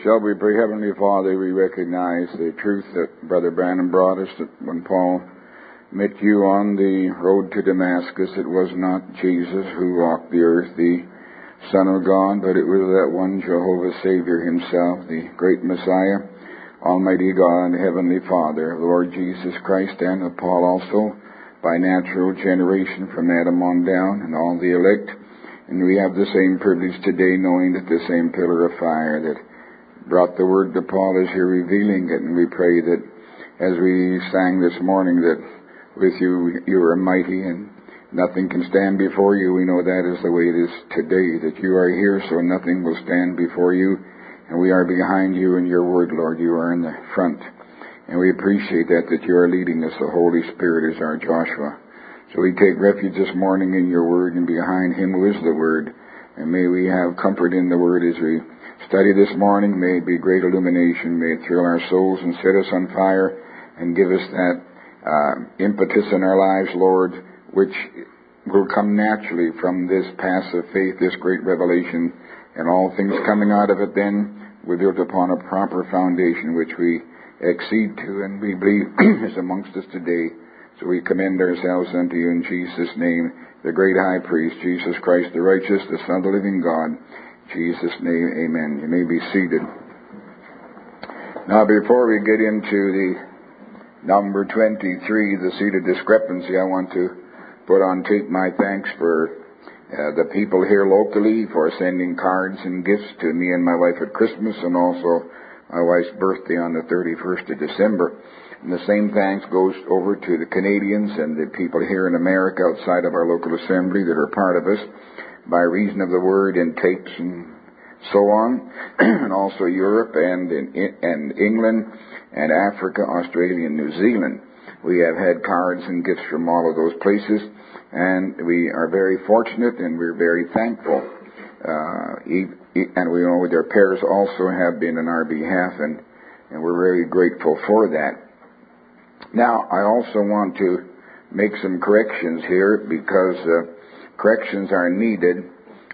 Shall we pray? Heavenly Father, we recognize the truth that Brother Branham brought us, that when Paul met you on the road to Damascus, it was not Jesus who walked the earth, the Son of God, but it was that one Jehovah Savior himself, the great Messiah, Almighty God, Heavenly Father, Lord Jesus Christ, and of Paul also, by natural generation from Adam on down, and all the elect. And we have the same privilege today, knowing that the same pillar of fire that brought the word to Paul is here revealing it. And we pray that as we sang this morning, that with you, you are mighty and nothing can stand before you. We know that is the way it is today, that you are here, so nothing will stand before you. And we are behind you in your word, Lord. You are in the front. And we appreciate that you are leading us. The Holy Spirit is our Joshua. So we take refuge this morning in your word and behind him who is the word. And may we have comfort in the word as we study this morning. May it be great illumination. May it thrill our souls and set us on fire and give us that impetus in our lives, Lord, which will come naturally from this passive faith, this great revelation, and all things coming out of it then we're built upon a proper foundation which we accede to and we believe is amongst us today. So we commend ourselves unto you in Jesus' name, the great high priest, Jesus Christ the righteous, the Son of the living God. In Jesus' name, amen. You may be seated. Now before we get into the number 23, the seed of discrepancy, I want to put on tape my thanks for the people here locally for sending cards and gifts to me and my wife at Christmas, and also my wife's birthday on the 31st of December. And the same thanks goes over to the Canadians and the people here in America outside of our local assembly that are part of us by reason of the word in tapes and so on, and also Europe and England and Africa, Australia, and New Zealand. We have had cards and gifts from all of those places, and we are very fortunate and we're very thankful. And we know their prayers also have been on our behalf, and we're very grateful for that. Now, I also want to make some corrections here because corrections are needed.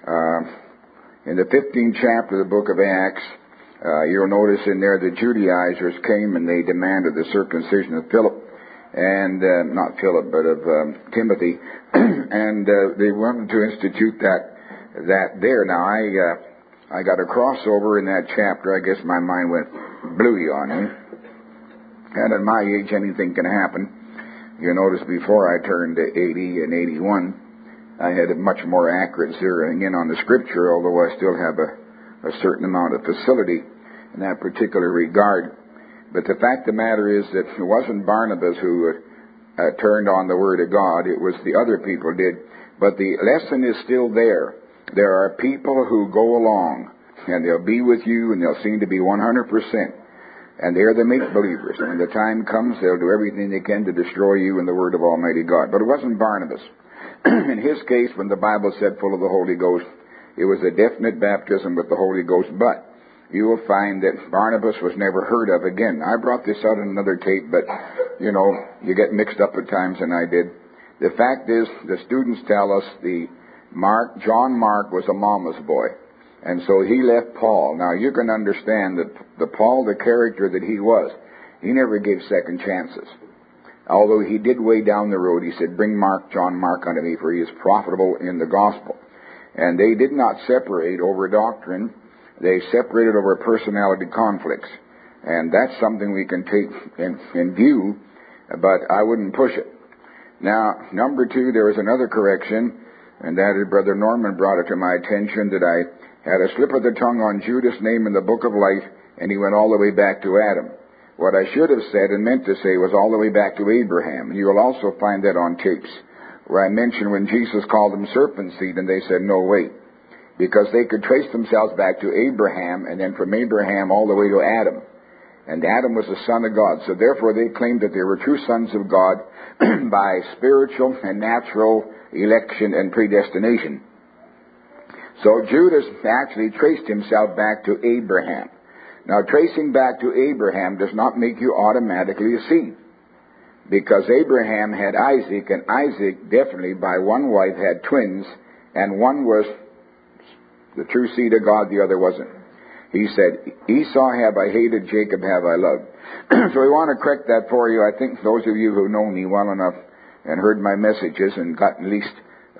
In the 15th chapter of the book of Acts, you'll notice in there the Judaizers came and they demanded the circumcision of Philip, and not Philip, but of Timothy, and they wanted to institute that there. Now, I got a crossover in that chapter. I guess my mind went bluey on him. And at my age, anything can happen. You notice before I turned 80 and 81, I had a much more accurate zeroing in on the Scripture, although I still have a certain amount of facility in that particular regard. But the fact of the matter is that it wasn't Barnabas who turned on the Word of God. It was the other people did. But the lesson is still there. There are people who go along, and they'll be with you, and they'll seem to be 100%. And they're the make-believers. And when the time comes, they'll do everything they can to destroy you in the Word of Almighty God. But it wasn't Barnabas. In his case, when the Bible said full of the Holy Ghost, it was a definite baptism with the Holy Ghost. But you will find that Barnabas was never heard of again. I brought this out in another tape, but, you know, you get mixed up at times, and I did. The fact is, the students tell us John Mark was a mama's boy. And so he left Paul. Now, you can understand that the Paul, the character that he was, he never gave second chances. Although he did way down the road, he said, bring John Mark unto me, for he is profitable in the gospel. And they did not separate over doctrine. They separated over personality conflicts. And that's something we can take in view, but I wouldn't push it. Now, number 2, there was another correction, and that is Brother Norman brought it to my attention that I had a slip of the tongue on Judas' name in the book of life, and he went all the way back to Adam. What I should have said and meant to say was all the way back to Abraham. And you will also find that on tapes, where I mentioned when Jesus called them serpent seed, and they said, no, wait. Because they could trace themselves back to Abraham, and then from Abraham all the way to Adam. And Adam was the son of God. So therefore they claimed that they were true sons of God by spiritual and natural election and predestination. So Judas actually traced himself back to Abraham. Now, tracing back to Abraham does not make you automatically a seed. Because Abraham had Isaac, and Isaac definitely by one wife had twins, and one was the true seed of God, the other wasn't. He said, Esau have I hated, Jacob have I loved. So we want to correct that for you. I think those of you who know me well enough and heard my messages and got at least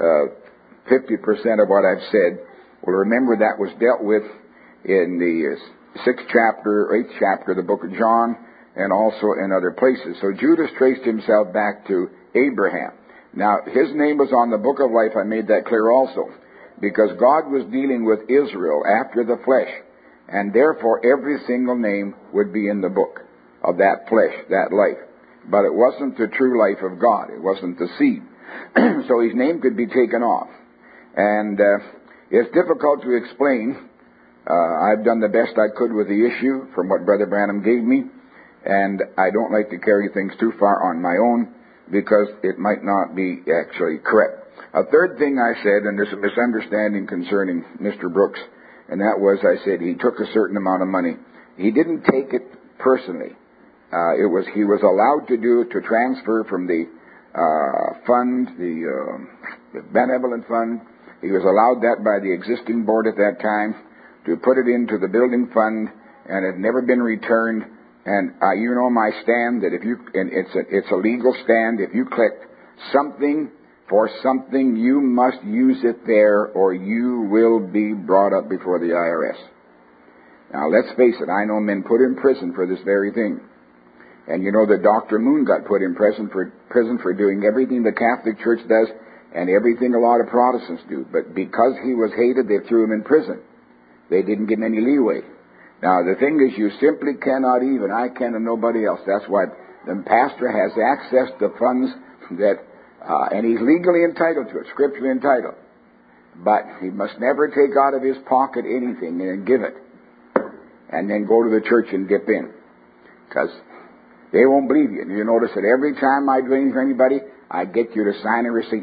50% of what I've said will remember that was dealt with in the 6th chapter, 8th chapter of the book of John, and also in other places. So Judas traced himself back to Abraham. Now, his name was on the book of life. I made that clear also, because God was dealing with Israel after the flesh, and therefore every single name would be in the book of that flesh, that life. But it wasn't the true life of God. It wasn't the seed. So his name could be taken off. And it's difficult to explain. I've done the best I could with the issue from what Brother Branham gave me, and I don't like to carry things too far on my own because it might not be actually correct. A third thing I said, and there's a misunderstanding concerning Mr. Brooks, and that was I said he took a certain amount of money. He didn't take it personally. He was allowed to do it, to transfer from the fund, the benevolent fund. He was allowed that by the existing board at that time to put it into the building fund, and it had never been returned. And you know my stand that it's a legal stand. If you collect something for something, you must use it there, or you will be brought up before the IRS. Now let's face it. I know men put in prison for this very thing. And you know that Dr. Moon got put in prison for doing everything the Catholic Church does and everything a lot of Protestants do. But because he was hated, they threw him in prison. They didn't give him any leeway. Now, the thing is, you simply cannot even, I can and nobody else. That's why the pastor has access to funds that, and he's legally entitled to it, scripturally entitled. But he must never take out of his pocket anything and give it. And then go to the church and dip in. Because they won't believe you. And you notice that every time I do anything for anybody, I get you to sign a receipt.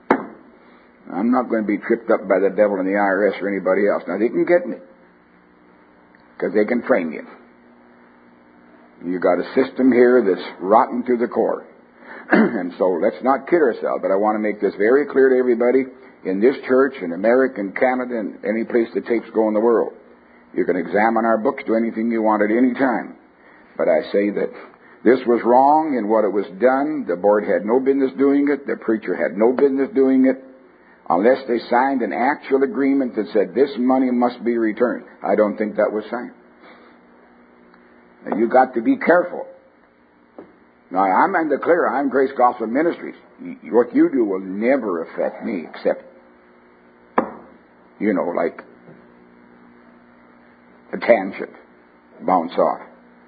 I'm not going to be tripped up by the devil and the IRS or anybody else. Now, they can get me. Because they can frame you. You got a system here that's rotten to the core. And so let's not kid ourselves. But I want to make this very clear to everybody in this church, in America, in Canada, and any place the tapes go in the world. You can examine our books, do anything you want at any time. But I say that this was wrong in what it was done. The board had no business doing it. The preacher had no business doing it. Unless they signed an actual agreement that said this money must be returned. I don't think that was signed. Now, you got to be careful. Now, I'm in the clear. I'm Grace Gospel Ministries. What you do will never affect me except, like a tangent. Bounce off.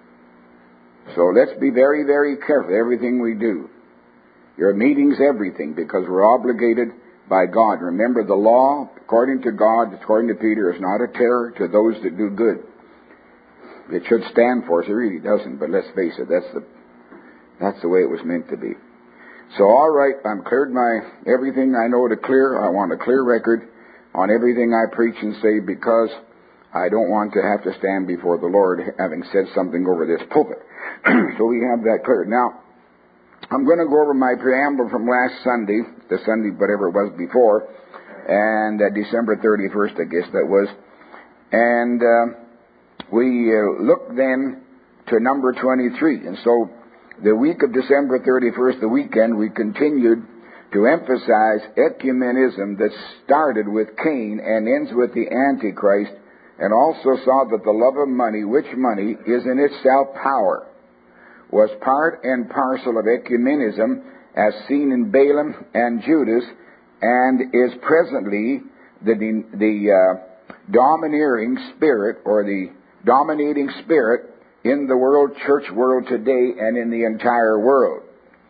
So let's be very, very careful. Everything we do. Your meeting's everything because we're obligated by God. Remember, the law, according to God, according to Peter, is not a terror to those that do good. It should stand for us. It really doesn't, but let's face it, that's the way it was meant to be. So, all right, I'm cleared everything I know to clear. I want a clear record on everything I preach and say because I don't want to have to stand before the Lord having said something over this pulpit. So we have that cleared. Now, I'm going to go over my preamble from last Sunday, the Sunday whatever it was before, and December 31st, I guess that was. And we looked then to number 23. And so the week of December 31st, the weekend, we continued to emphasize ecumenism that started with Cain and ends with the Antichrist, and also saw that the love of money, which money is in itself power, was part and parcel of ecumenism as seen in Balaam and Judas, and is presently the domineering spirit or the dominating spirit in the world, church world today and in the entire world.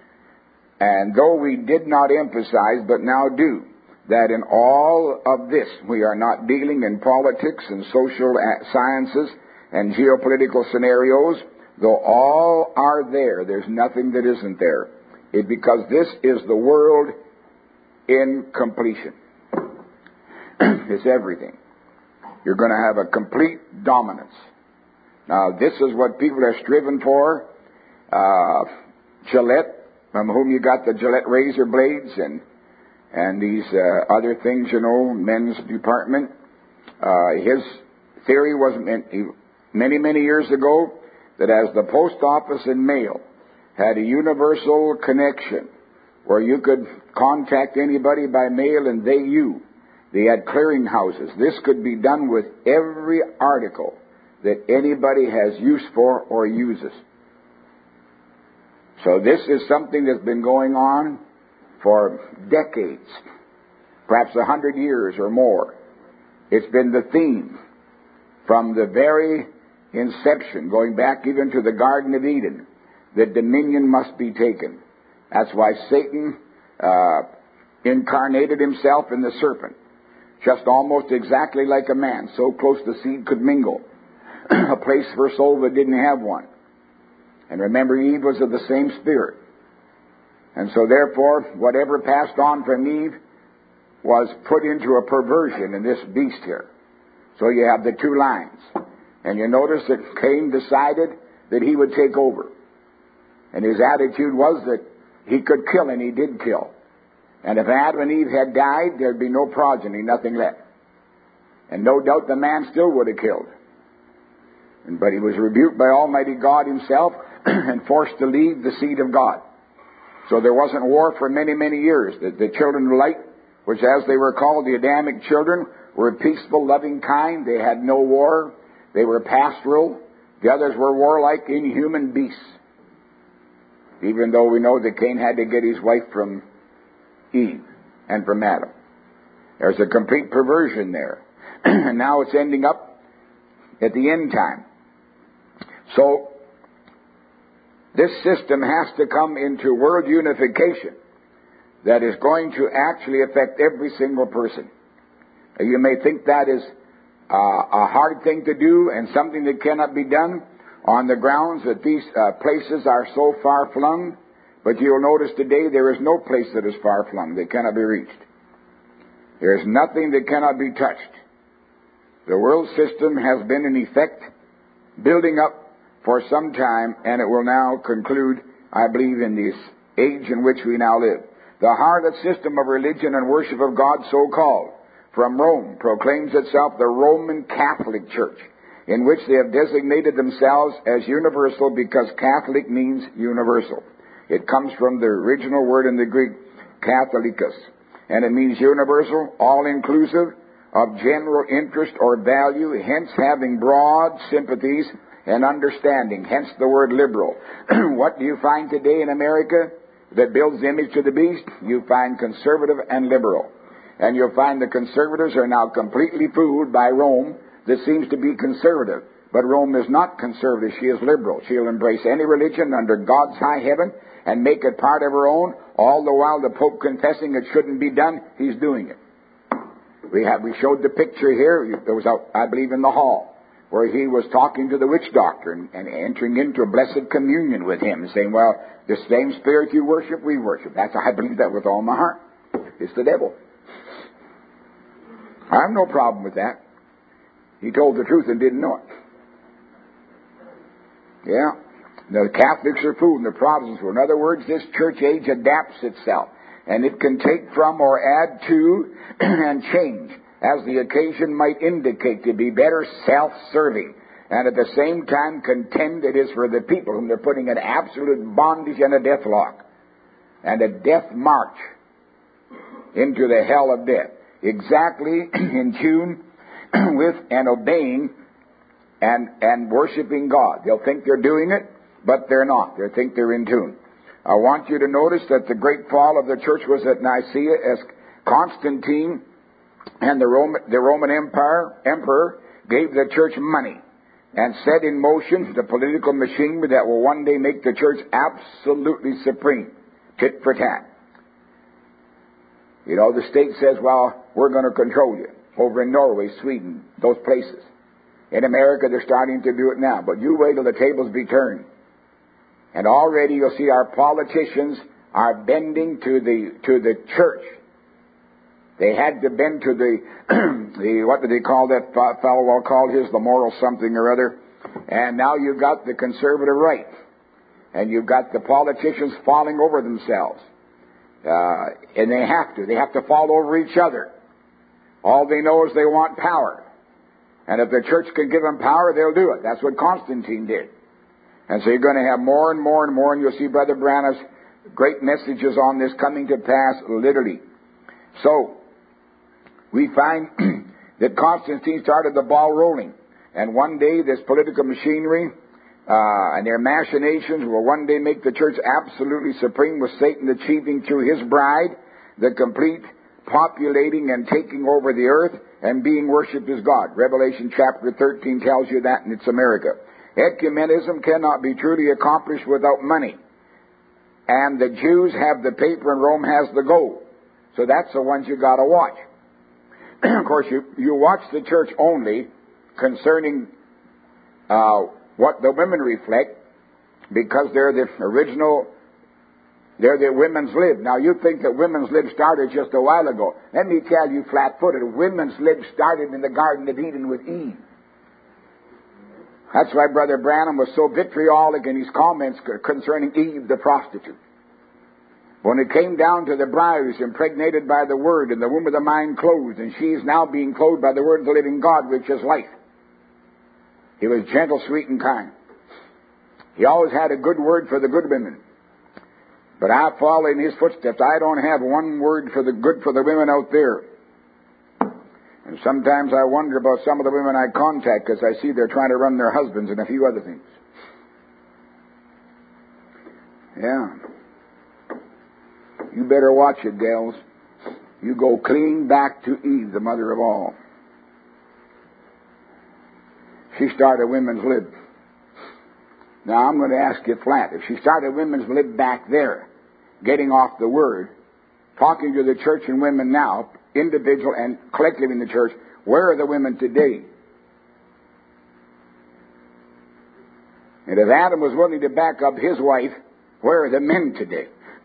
And though we did not emphasize, but now do, that in all of this, we are not dealing in politics and social sciences and geopolitical scenarios, though all are there, there's nothing that isn't there. Because this is the world in completion. It's everything. You're going to have a complete dominance. Now, this is what people have striven for. Gillette, from whom you got the Gillette razor blades and these other things, men's department. His theory was many, many years ago that as the post office and mail had a universal connection where you could contact anybody by mail and they had clearinghouses. This could be done with every article that anybody has use for or uses. So this is something that's been going on for decades, perhaps 100 years or more. It's been the theme from the very inception, going back even to the Garden of Eden, that dominion must be taken. That's why Satan incarnated himself in the serpent, just almost exactly like a man, so close the seed could mingle. A place for a soul that didn't have one. And remember, Eve was of the same spirit. And so therefore, whatever passed on from Eve was put into a perversion in this beast here. So you have the two lines. And you notice that Cain decided that he would take over. And his attitude was that he could kill, and he did kill. And if Adam and Eve had died, there'd be no progeny, nothing left. And no doubt the man still would have killed. But he was rebuked by Almighty God himself and forced to leave the seed of God. So there wasn't war for many, many years. The children of light, which as they were called, the Adamic children, were peaceful, loving, kind. They had no war. They were pastoral. The others were warlike, inhuman beasts. Even though we know that Cain had to get his wife from Eve and from Adam. There's a complete perversion there. And now it's ending up at the end time. So, this system has to come into world unification that is going to actually affect every single person. You may think that is a hard thing to do and something that cannot be done on the grounds that these places are so far flung, but you'll notice today there is no place that is far flung that cannot be reached. There is nothing that cannot be touched. The world system has been in effect building up for some time, and it will now conclude, I believe, in this age in which we now live. The harlot system of religion and worship of God, so-called, from Rome, proclaims itself the Roman Catholic Church, in which they have designated themselves as universal because Catholic means universal. It comes from the original word in the Greek, Catholicos, and it means universal, all-inclusive, of general interest or value, hence having broad sympathies and understanding, hence the word liberal. What do you find today in America that builds the image to the beast? You find conservative and liberal. And you'll find the conservatives are now completely fooled by Rome that seems to be conservative. But Rome is not conservative, she is liberal. She'll embrace any religion under God's high heaven and make it part of her own, all the while the Pope confessing it shouldn't be done, he's doing it. We showed the picture here, it was out, I believe, in the hall, where he was talking to the witch doctor and entering into a blessed communion with him, saying, well, the same spirit you worship, we worship. I believe that with all my heart. It's the devil. I have no problem with that. He told the truth and didn't know it. Yeah. The Catholics are fooled and the Protestants were. In other words, this church age adapts itself. And it can take from or add to and change as the occasion might indicate to be better self-serving. And at the same time contend it is for the people whom they're putting in absolute bondage and a death lock. And a death march into the hell of death. Exactly in tune with and obeying and worshiping God. They'll think they're doing it, but they're not. They think they're in tune. I want you to notice that the great fall of the church was at Nicaea as Constantine and the Roman emperor gave the church money and set in motion the political machinery that will one day make the church absolutely supreme, tit for tat. You know, the state says, well, we're going to control you. Over in Norway, Sweden, those places. In America, they're starting to do it now. But you wait till the tables be turned. And already you'll see our politicians are bending to the church. They had to bend to the what do they call that fellow? Well, called his the moral something or other. And now you've got the conservative right. And you've got the politicians falling over themselves. And they have to fall over each other. All they know is they want power. And if the church can give them power, they'll do it. That's what Constantine did. And so you're going to have more and more and more, and you'll see Brother Branham's great messages on this coming to pass literally. So, we find that Constantine started the ball rolling. And one day this political machinery and their machinations will one day make the church absolutely supreme, with Satan achieving through his bride the complete populating and taking over the earth and being worshipped as God. Revelation chapter 13 tells you that, and it's America. Ecumenism cannot be truly accomplished without money. And the Jews have the paper and Rome has the gold. So that's the ones you got to watch. Of course, you watch the church only concerning what the women reflect, because they're the original, they're the women's lib. Now, you think that women's lib started just a while ago. Let me tell you flat-footed, women's lib started in the Garden of Eden with Eve. That's why Brother Branham was so vitriolic in his comments concerning Eve, the prostitute. When it came down to the bride who's impregnated by the Word, and the womb of the mind closed, and she is now being clothed by the Word of the living God, which is life. He was gentle, sweet, and kind. He always had a good word for the good women. But I follow in his footsteps. I don't have one word for the good for the women out there. And sometimes I wonder about some of the women I contact, because I see they're trying to run their husbands and a few other things. Yeah. You better watch it, gals. You go clean back to Eve, the mother of all. She started women's lib. Now I'm going to ask you flat. If she started women's lib back there, getting off the Word, talking to the church and women now, individual and collective in the church, where are the women today? And if Adam was willing to back up his wife, where are the men today?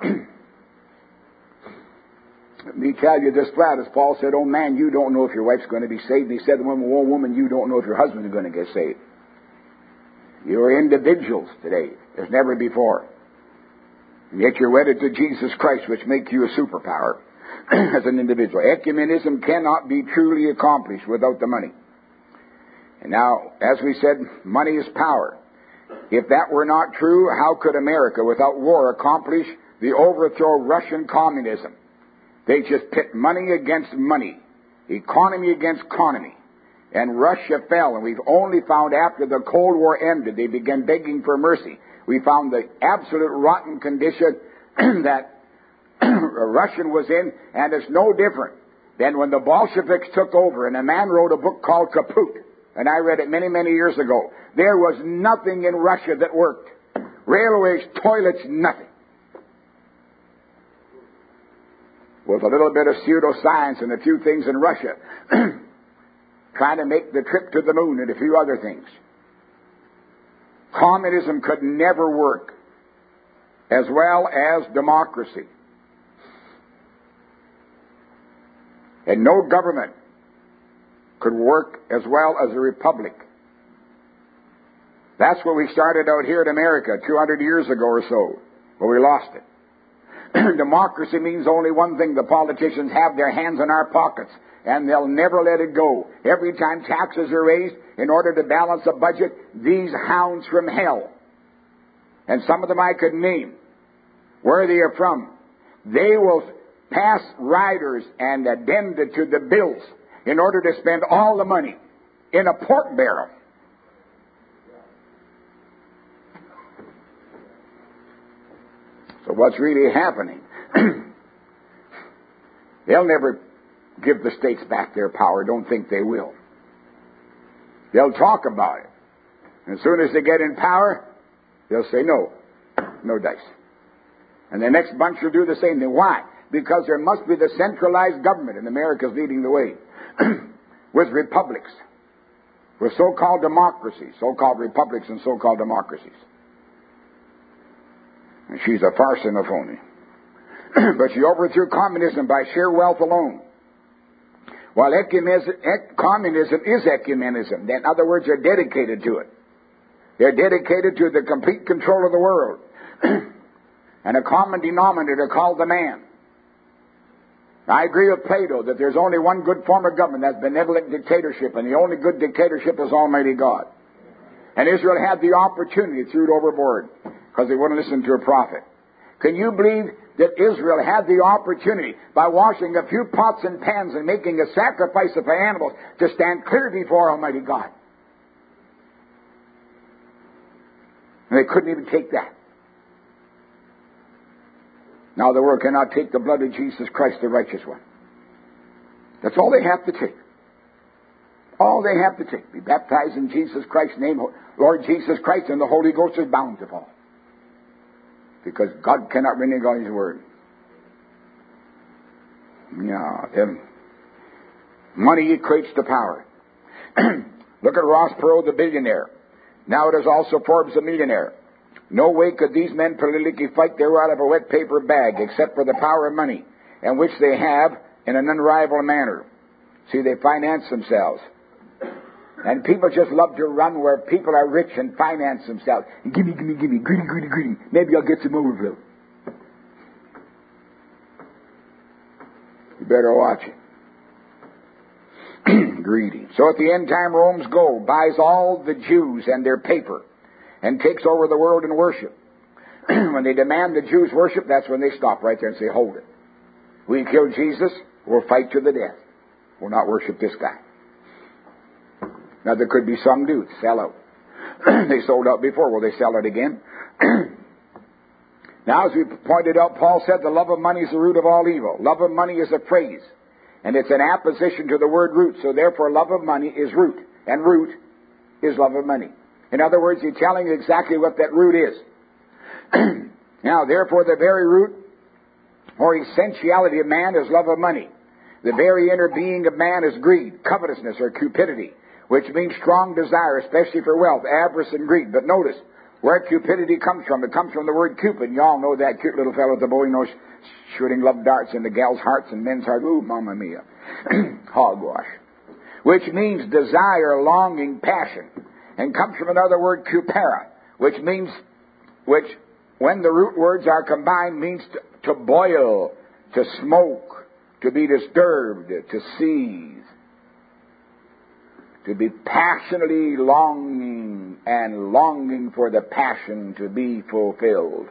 Let me tell you this flat, as Paul said, oh man, you don't know if your wife's going to be saved. And he said, oh woman, you don't know if your husband is going to get saved. You are individuals today, as never before. And yet you're wedded to Jesus Christ, which makes you a superpower as an individual. Ecumenism cannot be truly accomplished without the money. And now, as we said, money is power. If that were not true, how could America, without war, accomplish the overthrow of Russian communism? They just pit money against money, economy against economy. And Russia fell, and we've only found after the Cold War ended, they began begging for mercy. We found the absolute rotten condition that Russian was in, and it's no different than when the Bolsheviks took over, and a man wrote a book called Kaput, and I read it many, many years ago. There was nothing in Russia that worked. Railways, toilets, nothing. With a little bit of pseudoscience and a few things in Russia, trying to make the trip to the moon and a few other things. Communism could never work as well as democracy. And no government could work as well as a republic. That's what we started out here in America 200 years ago or so, but we lost it. Democracy means only one thing. The politicians have their hands in our pockets, and they'll never let it go. Every time taxes are raised, in order to balance a budget, these hounds from hell, and some of them I could name, where they are from, they will pass riders and addenda to the bills in order to spend all the money in a pork barrel. So what's really happening? They'll never give the states back their power. Don't think they will. They'll talk about it. And as soon as they get in power, they'll say no. No dice. And the next bunch will do the same thing. Why? Because there must be the centralized government, and America's leading the way, with republics, with so-called democracies, so-called republics and so-called democracies. And she's a farce and a phony. But she overthrew communism by sheer wealth alone. While communism is ecumenism. In other words, they're dedicated to it. They're dedicated to the complete control of the world. And a common denominator called the man. I agree with Plato that there's only one good form of government, that's benevolent dictatorship, and the only good dictatorship is Almighty God. And Israel had the opportunity, threw it overboard, because they wouldn't listen to a prophet. Can you believe that Israel had the opportunity, by washing a few pots and pans and making a sacrifice of animals, to stand clear before Almighty God? And they couldn't even take that. Now the world cannot take the blood of Jesus Christ, the righteous one. That's all they have to take. All they have to take. Be baptized in Jesus Christ's name, Lord Jesus Christ, and the Holy Ghost is bound to fall. Because God cannot renege on His word. No, money equates to power. Look at Ross Perot, the billionaire. Now it is also Forbes, the millionaire. No way could these men politically fight their way out of a wet paper bag, except for the power of money, and which they have in an unrivaled manner. See, they finance themselves. And people just love to run where people are rich and finance themselves. Gimme, greedy. Maybe I'll get some overflow. You better watch it. Greedy. So at the end time, Rome's gold buys all the Jews and their paper and takes over the world in worship. When they demand the Jews worship, that's when they stop right there and say, hold it. We killed Jesus, we'll fight to the death. We'll not worship this guy. Now there could be some do sell out. They sold out before, will they sell it again? Now, as we pointed out, Paul said the love of money is the root of all evil. Love of money is a phrase, and it's an apposition to the word root. So therefore, love of money is root, and root is love of money. In other words, he's telling you exactly what that root is. Now, therefore, the very root or essentiality of man is love of money. The very inner being of man is greed, covetousness, or cupidity, which means strong desire, especially for wealth, avarice, and greed. But notice where cupidity comes from. It comes from the word Cupid. You all know that cute little fellow with the bow, shooting love darts into gals' hearts and men's hearts. Ooh, mamma mia. Hogwash. Which means desire, longing, passion. And comes from another word, cupera, which when the root words are combined, means to boil, to smoke, to be disturbed, to seize. To be passionately longing and longing for the passion to be fulfilled.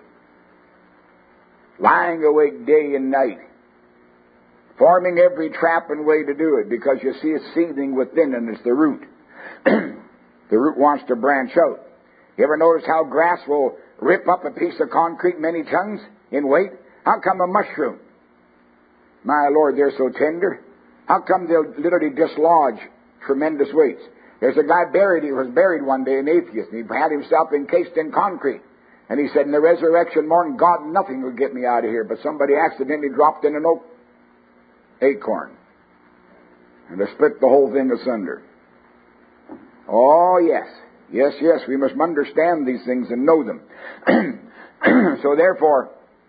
Lying awake day and night. Forming every trap and way to do it, because you see it's seething within and it's the root. The root wants to branch out. You ever notice how grass will rip up a piece of concrete many tons in weight? How come a mushroom? My Lord, they're so tender. How come they'll literally dislodge tremendous weights? There's a guy he was buried one day, an atheist, and he had himself encased in concrete. And he said, in the resurrection morning, God, nothing will get me out of here. But somebody accidentally dropped in an oak acorn. And they split the whole thing asunder. Oh, yes. Yes, we must understand these things and know them. So therefore,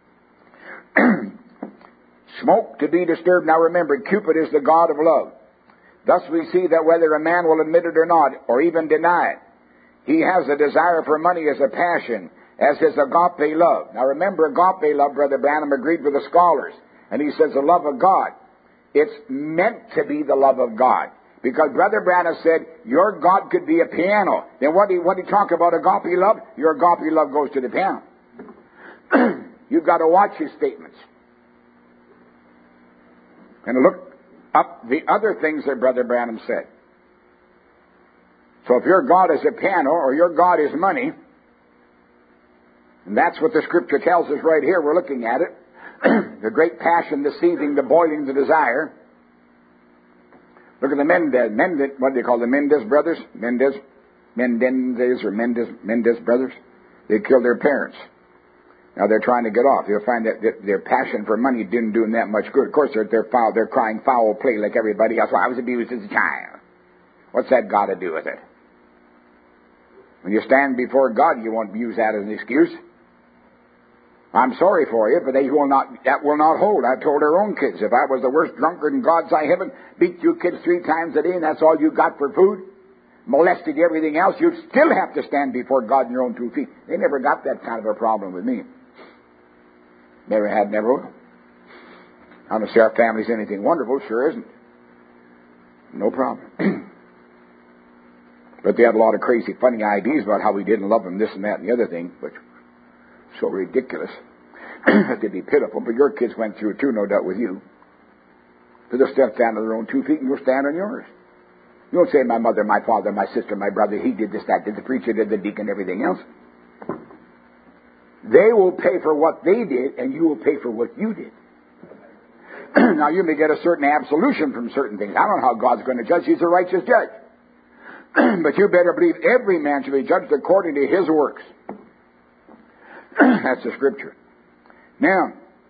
smoke to be disturbed. Now remember, Cupid is the god of love. Thus we see that whether a man will admit it or not, or even deny it, he has a desire for money as a passion, as his agape love. Now remember, agape love, Brother Branham agreed with the scholars. And he says the love of God. It's meant to be the love of God. Because Brother Branham said, your God could be a piano. Then what do you talk about agape love? Your agape love goes to the piano. You've got to watch his statements. And look up the other things that Brother Branham said. So if your God is a piano or your God is money, and that's what the Scripture tells us right here, we're looking at it. The great passion, the seething, the boiling, the desire. Look at the Mendez, what do they call the Mendez brothers? Mendez brothers. They killed their parents. Now they're trying to get off. You'll find that their passion for money didn't do them that much good. Of course, they're crying foul play like everybody else. Well, I was abused as a child. What's that got to do with it? When you stand before God, you won't use that as an excuse. I'm sorry for you, but that will not hold. I've told our own kids, if I was the worst drunkard in God's eye heaven, beat you kids 3 times a day, and that's all you got for food, molested you, everything else, you'd still have to stand before God on your own 2 feet. They never got that kind of a problem with me. Never had, never will. I don't say our family's anything wonderful. Sure isn't. No problem. But they have a lot of crazy, funny ideas about how we didn't love them, this and that and the other thing, which is so ridiculous that they'd be pitiful. But your kids went through it too, no doubt, with you. But they'll still stand on their own 2 feet and you'll stand on yours. You don't say, my mother, my father, my sister, my brother, he did this, that, did the preacher, did the deacon, everything else. They will pay for what they did, and you will pay for what you did. Now, you may get a certain absolution from certain things. I don't know how God's going to judge. He's a righteous judge. But you better believe every man should be judged according to his works. That's the scripture. Now,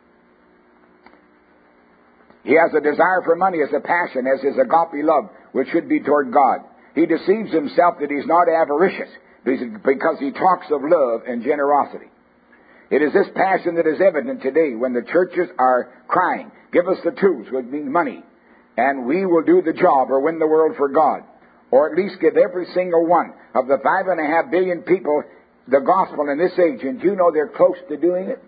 he has a desire for money as a passion, as his agape love, which should be toward God. He deceives himself that he's not avaricious, because he talks of love and generosity. It is this passion that is evident today when the churches are crying, give us the tools, which means money, and we will do the job or win the world for God. Or at least give every single one of the 5.5 billion people the gospel in this age. And you know they're close to doing it.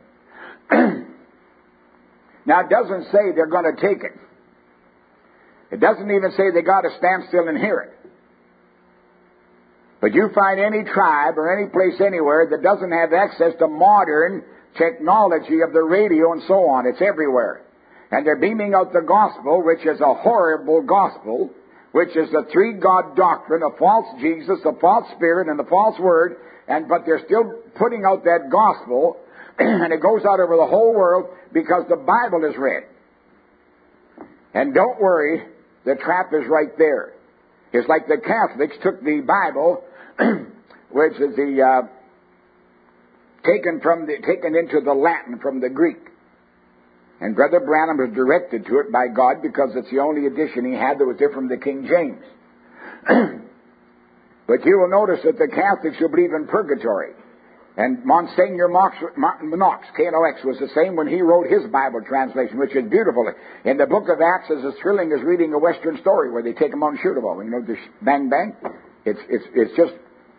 Now, it doesn't say they're going to take it. It doesn't even say they got to stand still and hear it. But you find any tribe or any place anywhere that doesn't have access to modern technology of the radio and so on. It's everywhere. And they're beaming out the gospel, which is a horrible gospel, which is the 3-God doctrine, a false Jesus, a false spirit, and the false word, but they're still putting out that gospel, and it goes out over the whole world because the Bible is read. And don't worry, the trap is right there. It's like the Catholics took the Bible, which is taken into the Latin from the Greek. And Brother Branham was directed to it by God because it's the only edition he had that was different from the King James. But you will notice that the Catholics will believe in purgatory. And Monsignor Knox, K-N-O-X, was the same when he wrote his Bible translation, which is beautiful. In the book of Acts, it's as thrilling as reading a Western story where they take them out and shoot them all. You know, the bang, bang. It's just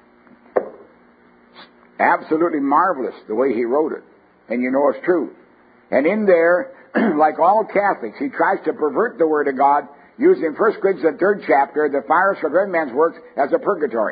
absolutely marvelous the way he wrote it. And you know it's true. And in there, like all Catholics, he tries to pervert the Word of God using 1 Corinthians, the 3rd chapter, the fires for every man's works, as a purgatory.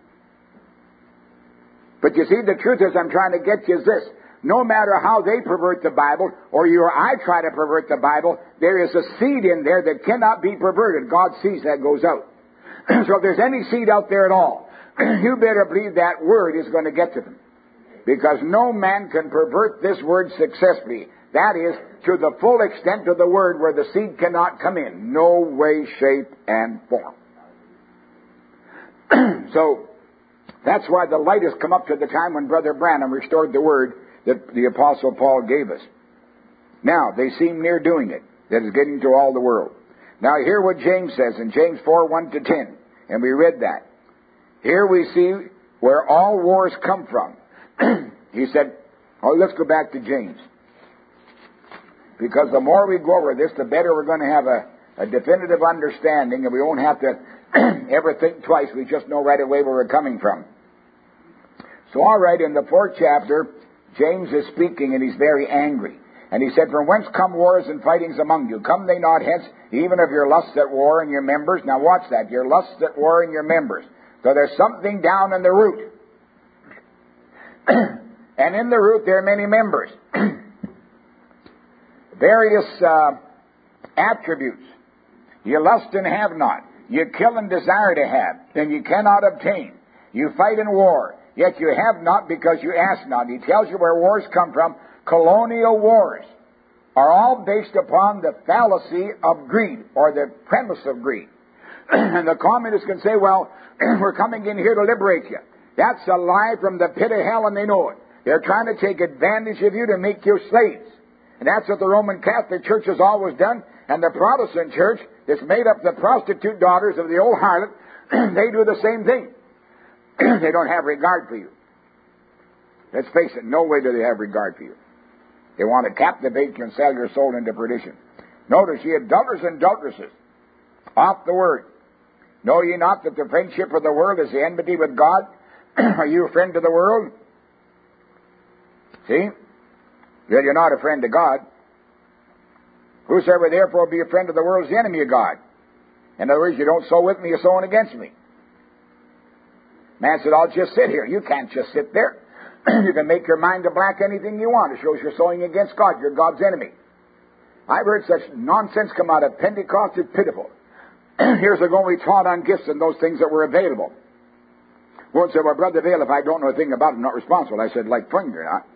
But you see, the truth is, I'm trying to get you is this. No matter how they pervert the Bible, or you or I try to pervert the Bible, there is a seed in there that cannot be perverted. God sees that goes out. So if there's any seed out there at all, you better believe that Word is going to get to them. Because no man can pervert this Word successfully. That is, to the full extent of the Word where the seed cannot come in. No way, shape, and form. So, that's why the light has come up to the time when Brother Branham restored the Word that the Apostle Paul gave us. Now, they seem near doing it. That is getting to all the world. Now, hear what James says in James 4:1-10. And we read that. Here we see where all wars come from. He said, let's go back to James. Because the more we go over this, the better we're going to have a definitive understanding, and we won't have to ever think twice. We just know right away where we're coming from. So, all right, in the 4th chapter, James is speaking, and he's very angry. And he said, from whence come wars and fightings among you? Come they not hence, even of your lusts at war in your members? Now watch that, your lusts at war in your members. So there's something down in the root. And in the root there are many members. Various attributes. You lust and have not. You kill and desire to have, and you cannot obtain. You fight in war, yet you have not because you ask not. He tells you where wars come from. Colonial wars are all based upon the fallacy of greed, or the premise of greed. And the communists can say, well, we're coming in here to liberate you. That's a lie from the pit of hell, and they know it. They're trying to take advantage of you to make you slaves. And that's what the Roman Catholic Church has always done. And the Protestant Church, that's made up the prostitute daughters of the old harlot, they do the same thing. They don't have regard for you. Let's face it, no way do they have regard for you. They want to captivate you and sell your soul into perdition. Notice, ye adulterers and adulteresses, off the word. Know ye not that the friendship of the world is the enmity with God? Are you a friend to the world? See? Well, you're not a friend to God. Whosoever therefore be a friend of the world is the enemy of God. In other words, you don't sow with me, you're sowing against me. Man said, I'll just sit here. You can't just sit there. You can make your mind to black anything you want. It shows you're sowing against God. You're God's enemy. I've heard such nonsense come out of Pentecost, it's pitiful. Years ago we taught on gifts and those things that were available. One said, well, Brother Vail, if I don't know a thing about it, I'm not responsible. I said, like fun, you're not.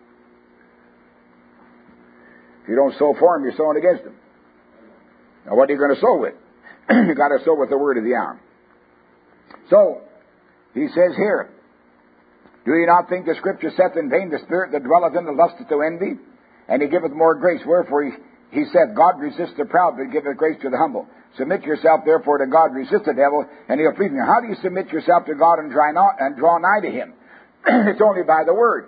If you don't sow for him, you're sowing against him. Now what are you going to sow with? You've got to sow with the word of the hour. So, he says here, do ye not think the Scripture saith in vain, the Spirit that dwelleth in the lusteth to envy? And he giveth more grace. Wherefore he saith, God resists the proud, but giveth grace to the humble. Submit yourself therefore to God, resist the devil, and he'll flee from you. How do you submit yourself to God and draw nigh to him? It's only by the word.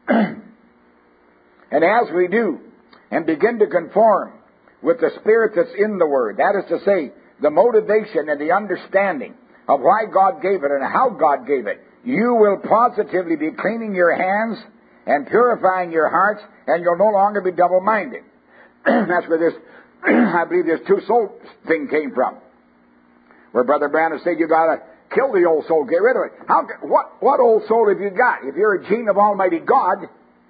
And as we do, and begin to conform with the Spirit that's in the word, that is to say, the motivation and the understanding of why God gave it and how God gave it, you will positively be cleaning your hands and purifying your hearts, and you'll no longer be double-minded. That's where this, I believe, this two-soul thing came from. Where Brother Branham said, you got to kill the old soul, get rid of it. What old soul have you got? If you're a gene of Almighty God,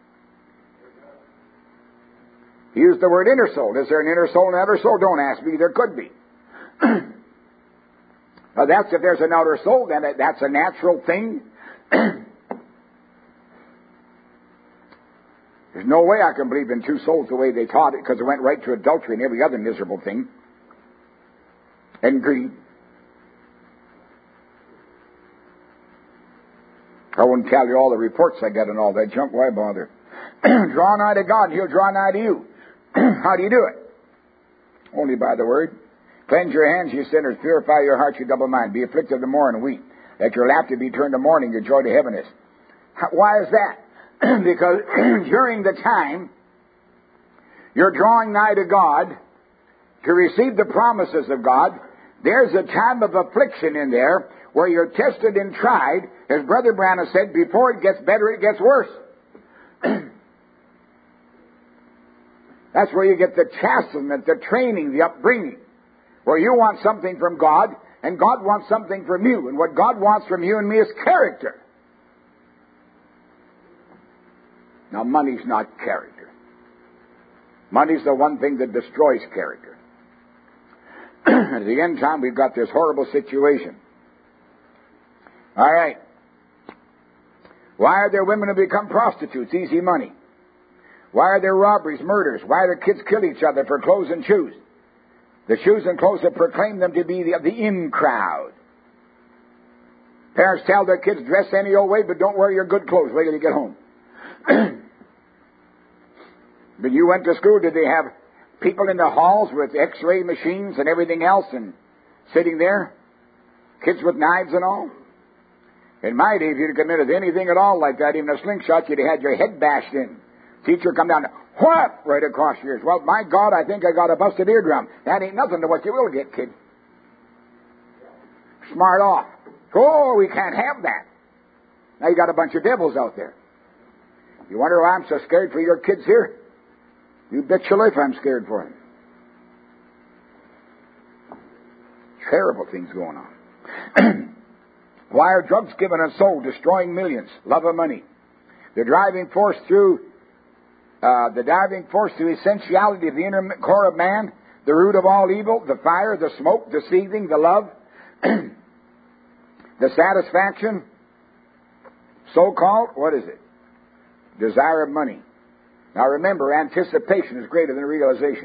he used the word inner soul. Is there an inner soul and an outer soul? Don't ask me. There could be. That's if there's an outer soul, then that's a natural thing. There's no way I can believe in two souls the way they taught it, because it went right to adultery and every other miserable thing. And greed. I wouldn't tell you all the reports I get and all that junk. Why bother? Draw nigh to God, and He'll draw nigh to you. How do you do it? Only by the word. Cleanse your hands, you sinners. Purify your hearts, you double mind. Be afflicted to mourn and weep. That your laughter be turned to mourning, your joy to heaviness. Why is that? Because during the time you're drawing nigh to God to receive the promises of God, there's a time of affliction in there where you're tested and tried. As Brother Branham said, before it gets better, it gets worse. That's where you get the chastisement, the training, the upbringing, where you want something from God and God wants something from you. And what God wants from you and me is character. Now, money's not character. Money's the one thing that destroys character. At the end time, we've got this horrible situation. All right. Why are there women who become prostitutes? Easy money. Why are there robberies, murders? Why do kids kill each other for clothes and shoes? The shoes and clothes have proclaimed them to be the in crowd. Parents tell their kids, dress any old way, but don't wear your good clothes. Wait till you get home. When you went to school, did they have people in the halls with x-ray machines and everything else and sitting there? Kids with knives and all? In my day, if you'd committed anything at all like that, even a slingshot, you'd have had your head bashed in. Teacher come down, whap, right across your ears. Well, my God, I think I got a busted eardrum. That ain't nothing to what you will get, kid. Smart off. Oh, we can't have that. Now you got a bunch of devils out there. You wonder why I'm so scared for your kids here? You bet your life I'm scared for them. Terrible things going on. Why are drugs given and sold, destroying millions? Love of money. The driving force through essentiality of the inner core of man, the root of all evil, the fire, the smoke, the seething, the love, the satisfaction, so-called, what is it? Desire of money. Now remember, anticipation is greater than realization.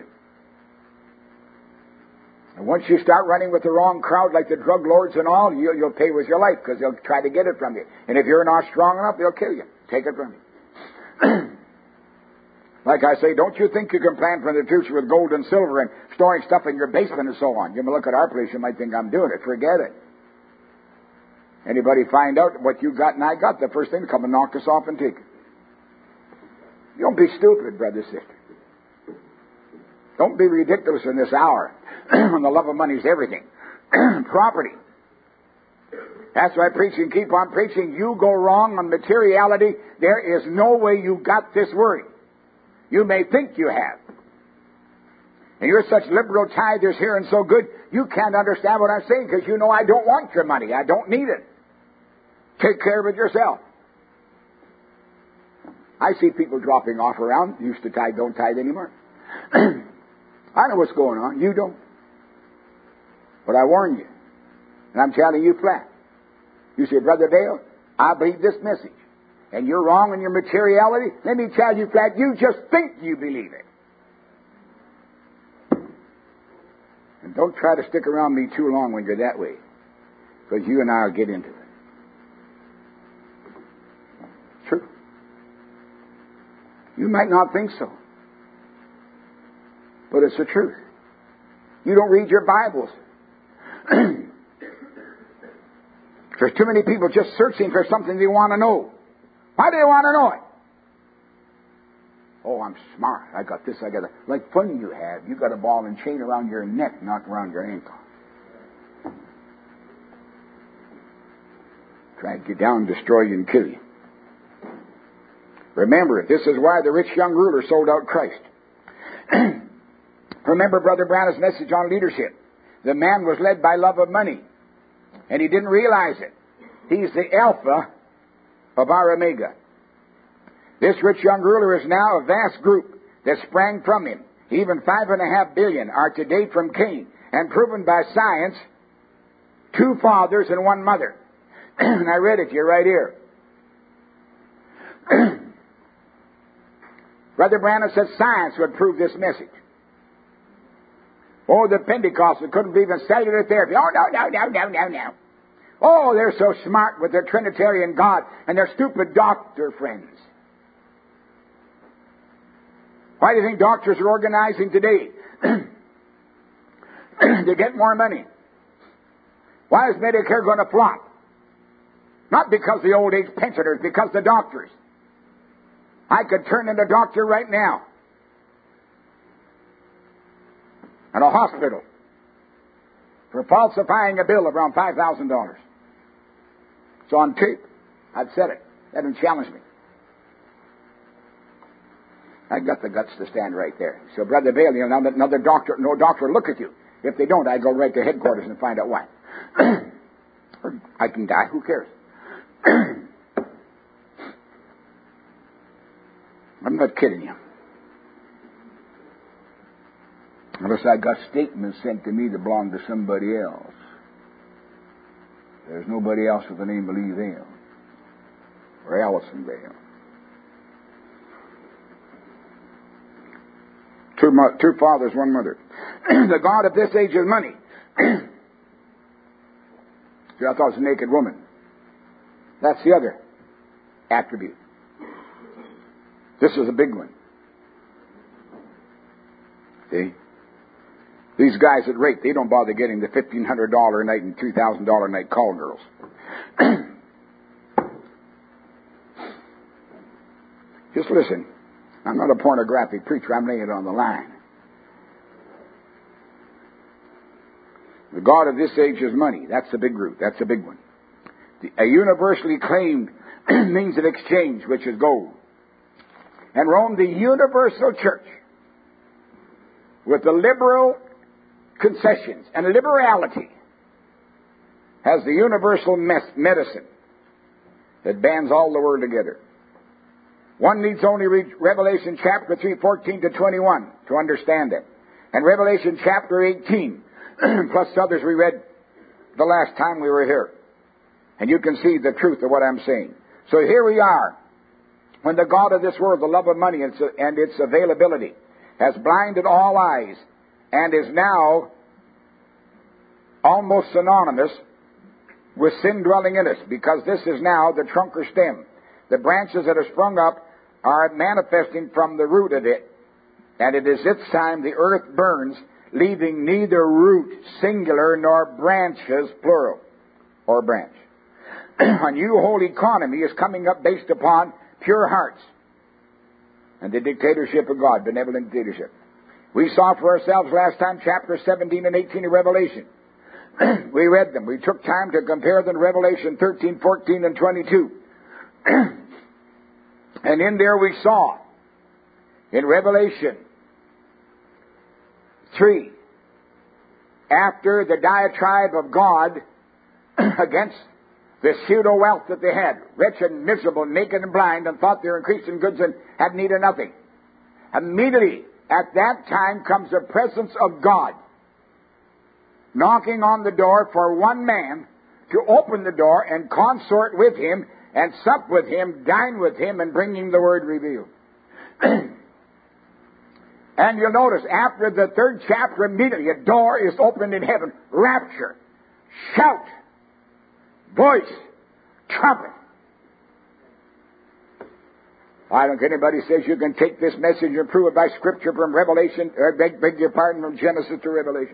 And once you start running with the wrong crowd, like the drug lords and all, you'll pay with your life, because they'll try to get it from you. And if you're not strong enough, they'll kill you. Take it from you. Like I say, don't you think you can plan for the future with gold and silver and storing stuff in your basement and so on? You may look at our place, you might think I'm doing it. Forget it. Anybody find out what you got and I got, the first thing to come and knock us off and take it. Don't be stupid, brother, sister. Don't be ridiculous in this hour when the love of money is everything. Property. That's why preaching, keep on preaching. You go wrong on materiality. There is no way you got this word. You may think you have. And you're such liberal tithers here and so good, you can't understand what I'm saying because you know I don't want your money. I don't need it. Take care of it yourself. I see people dropping off around. Used to tithe, don't tithe anymore. I know what's going on. You don't. But I warn you. And I'm telling you flat. You say, Brother Dale, I believe this message. And you're wrong in your materiality. Let me tell you flat, you just think you believe it. And don't try to stick around me too long when you're that way. Because you and I will get into it. It's true. You might not think so. But it's the truth. You don't read your Bibles. There's too many people just searching for something they want to know. Why do they want to know it? Oh, I'm smart. I got this, I got that. Like fun you have. You got a ball and chain around your neck, not around your ankle. Try to get down, destroy you, and kill you. Remember, this is why the rich young ruler sold out Christ. Remember Brother Branham's message on leadership. The man was led by love of money, and he didn't realize it. He's the Alpha of our Omega. This rich young ruler is now a vast group that sprang from him. Even 5.5 billion are today from Cain, and proven by science, 2 fathers and 1 mother. And I read it to you right here. Brother Branham said science would prove this message. Oh, the Pentecostals couldn't believe in cellular therapy. Oh, no. Oh, they're so smart with their Trinitarian God and their stupid doctor friends. Why do you think doctors are organizing today? To get more money. Why is Medicare going to flop? Not because the old age pensioners, because the doctors. I could turn into a doctor right now. At a hospital. For falsifying a bill of around $5,000. It's on tape. I've said it. They haven't challenged me. I got the guts to stand right there. So, Brother Bailey, no doctor will look at you. If they don't, I go right to headquarters and find out why. I can die. Who cares? I'm not kidding you. Unless I got statements sent to me that belong to somebody else. There's nobody else with the name of Lee Vale. Or Allison Vale. 2 fathers, 1 mother. The God of this age is money. See, I thought it was a naked woman. That's the other attribute. This is a big one. See? These guys that rape, they don't bother getting the $1,500 a night and $2,000 a night call girls. Just listen. I'm not a pornographic preacher. I'm laying it on the line. The God of this age is money. That's the big root. That's the big one. A universally claimed means of exchange, which is gold. And Rome, the universal church, with the liberal concessions and liberality, has the universal medicine that bands all the world together. One needs only read Revelation chapter 3, 14 to 21 to understand it. And Revelation chapter 18, plus others we read the last time we were here. And you can see the truth of what I'm saying. So here we are. When the God of this world, the love of money and its availability, has blinded all eyes and is now almost synonymous with sin dwelling in us, because this is now the trunk or stem. The branches that have sprung up are manifesting from the root of it, and it is its time the earth burns, leaving neither root singular nor branches plural or branch. A new whole economy is coming up based upon pure hearts and the dictatorship of God, benevolent dictatorship. We saw for ourselves last time chapter 17 and 18 of Revelation. We read them. We took time to compare them to Revelation 13, 14, and 22. And in there we saw, in Revelation 3. After the diatribe of God against the pseudo-wealth that they had, wretched, miserable, naked, and blind, and thought they were increasing goods and had need of nothing. Immediately at that time comes the presence of God, knocking on the door for one man to open the door and consort with him and sup with him, dine with him, and bring him the word revealed. And you'll notice after the 3rd chapter, immediately a door is opened in heaven. Rapture, shout, voice, trumpet. I don't think anybody says you can take this message and prove it by Scripture from Revelation, or beg your pardon, from Genesis to Revelation.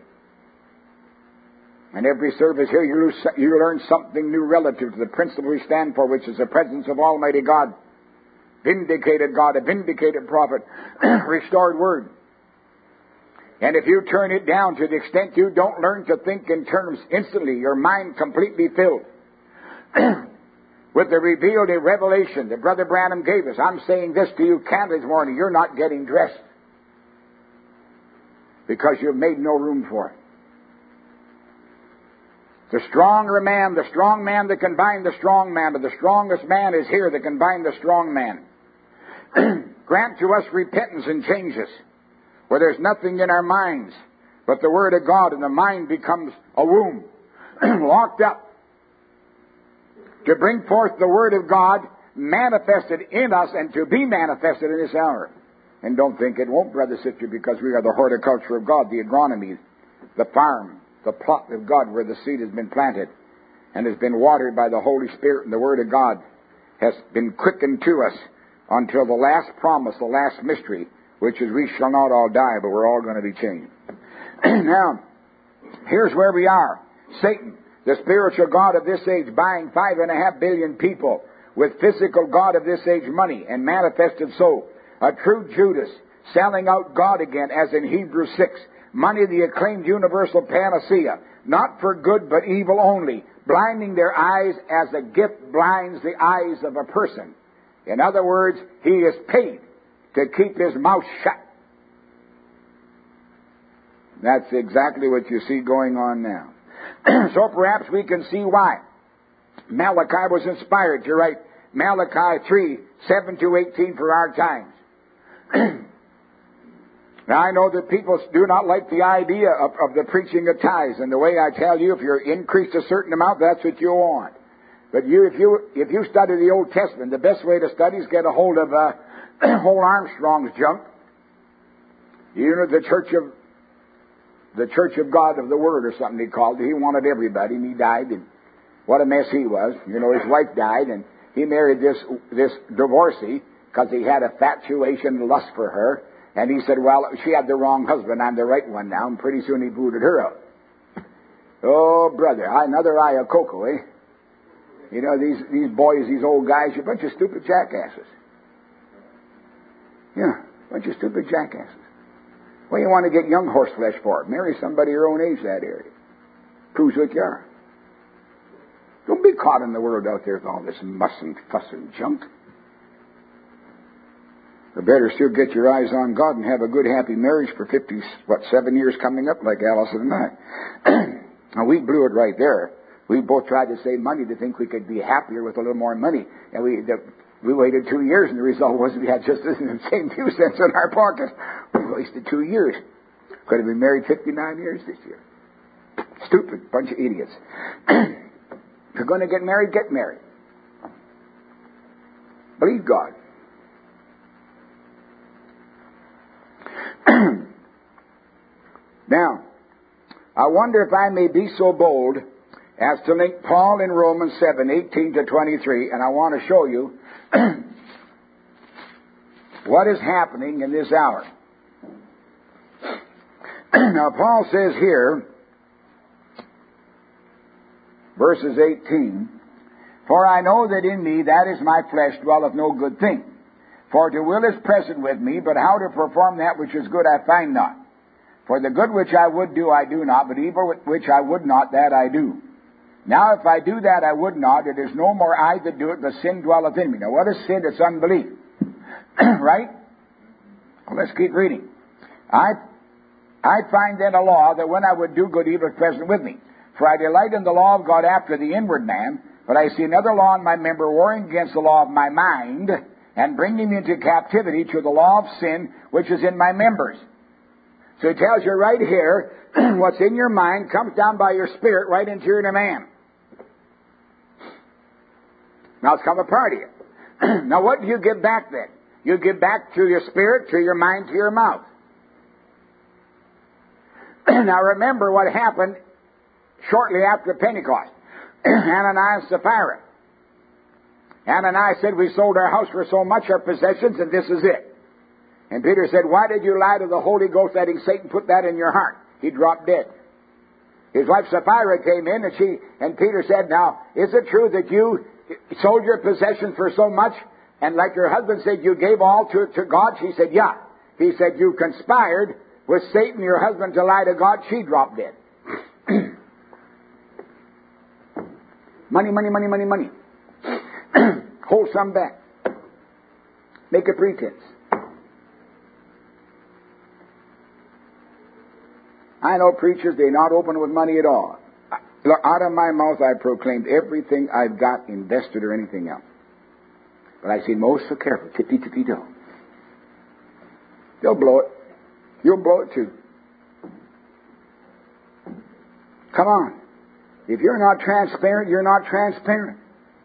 And every service here you learn something new relative to the principle we stand for, which is the presence of Almighty God. Vindicated God, a vindicated prophet, restored word. And if you turn it down to the extent you don't learn to think in terms instantly, your mind completely filled with the revealed revelation that Brother Branham gave us. I'm saying this to you candidly this morning. You're not getting dressed because you've made no room for it. The stronger man, the strong man that can bind the strong man, but the strongest man is here that can bind the strong man. Grant to us repentance and changes, where there's nothing in our minds but the Word of God, and the mind becomes a womb, locked up, to bring forth the Word of God manifested in us and to be manifested in this hour. And don't think it won't, brother, sister, because we are the horticulture of God, the agronomy, the farm, the plot of God where the seed has been planted and has been watered by the Holy Spirit, and the Word of God has been quickened to us until the last promise, the last mystery, which is we shall not all die, but we're all going to be changed. Now, here's where we are. Satan, the spiritual god of this age, buying 5.5 billion people with physical god of this age money, and manifested so. A true Judas, selling out God again, as in Hebrews 6. Money, the acclaimed universal panacea, not for good but evil only, blinding their eyes as a gift blinds the eyes of a person. In other words, he is paid to keep his mouth shut. That's exactly what you see going on now. So perhaps we can see why Malachi was inspired to write Malachi 3:7-18 for our times. Now, I know that people do not like the idea of the preaching of tithes, and the way I tell you, if you're increased a certain amount, that's what you want. But if you study the Old Testament, the best way to study is get a hold of whole Armstrong's junk. You know, the Church of God of the Word or something he called it. He wanted everybody, and he died, and what a mess he was. You know, his wife died, and he married this divorcee because he had a fatuation lust for her. And he said, well, she had the wrong husband, I'm the right one now, and pretty soon he booted her out. Oh, brother, another Iacocco, eh? You know, these boys, these old guys, are a bunch of stupid jackasses. Yeah, a bunch of stupid jackasses. What do you want to get young horse flesh for? Marry somebody your own age that area. Proves what you are. Don't be caught in the world out there with all this muss and fuss and junk. Or better still, get your eyes on God and have a good, happy marriage for 7 years coming up, like Allison and I. Now, we blew it right there. We both tried to save money to think we could be happier with a little more money. And we waited 2 years, and the result was we had just the same few cents in our pocket. We wasted 2 years. Could have been married 59 years this year. Stupid bunch of idiots. If you're going to get married, get married. Believe God. Now, I wonder if I may be so bold as to link Paul in Romans 7:18-23, and I want to show you what is happening in this hour. Now, Paul says here, verses 18, for I know that in me, that is my flesh, dwelleth no good thing. For to will is present with me, but how to perform that which is good I find not. For the good which I would do, I do not, but evil which I would not, that I do. Now if I do that I would not, it is no more I that do it, but sin dwelleth in me. Now what is sin? It's unbelief. Right? Well, let's keep reading. I find then a law that when I would do good, evil is present with me. For I delight in the law of God after the inward man, but I see another law in my member, warring against the law of my mind, and bringing me into captivity to the law of sin, which is in my members. So it tells you right here, what's in your mind comes down by your spirit right into your inner man. Now it's come a part of you. Now what do you give back then? You give back to your spirit, to your mind, to your mouth. Now remember what happened shortly after Pentecost. Ananias and Sapphira. Ananias said, we sold our house for so much, our possessions, and this is it. And Peter said, why did you lie to the Holy Ghost, letting Satan put that in your heart? He dropped dead. His wife Sapphira came in, and Peter said, now, is it true that you sold your possessions for so much, and like your husband said, you gave all to God? She said, yeah. He said, you conspired with Satan, your husband, to lie to God. She dropped dead. Money, money, money, money, money. Hold some back. Make a pretense. I know preachers, they're not open with money at all. Look, out of my mouth I proclaimed everything I've got invested or anything else. But I say most so careful. Tippy-tippy-do. They'll blow it. You'll blow it too. Come on. If you're not transparent, you're not transparent.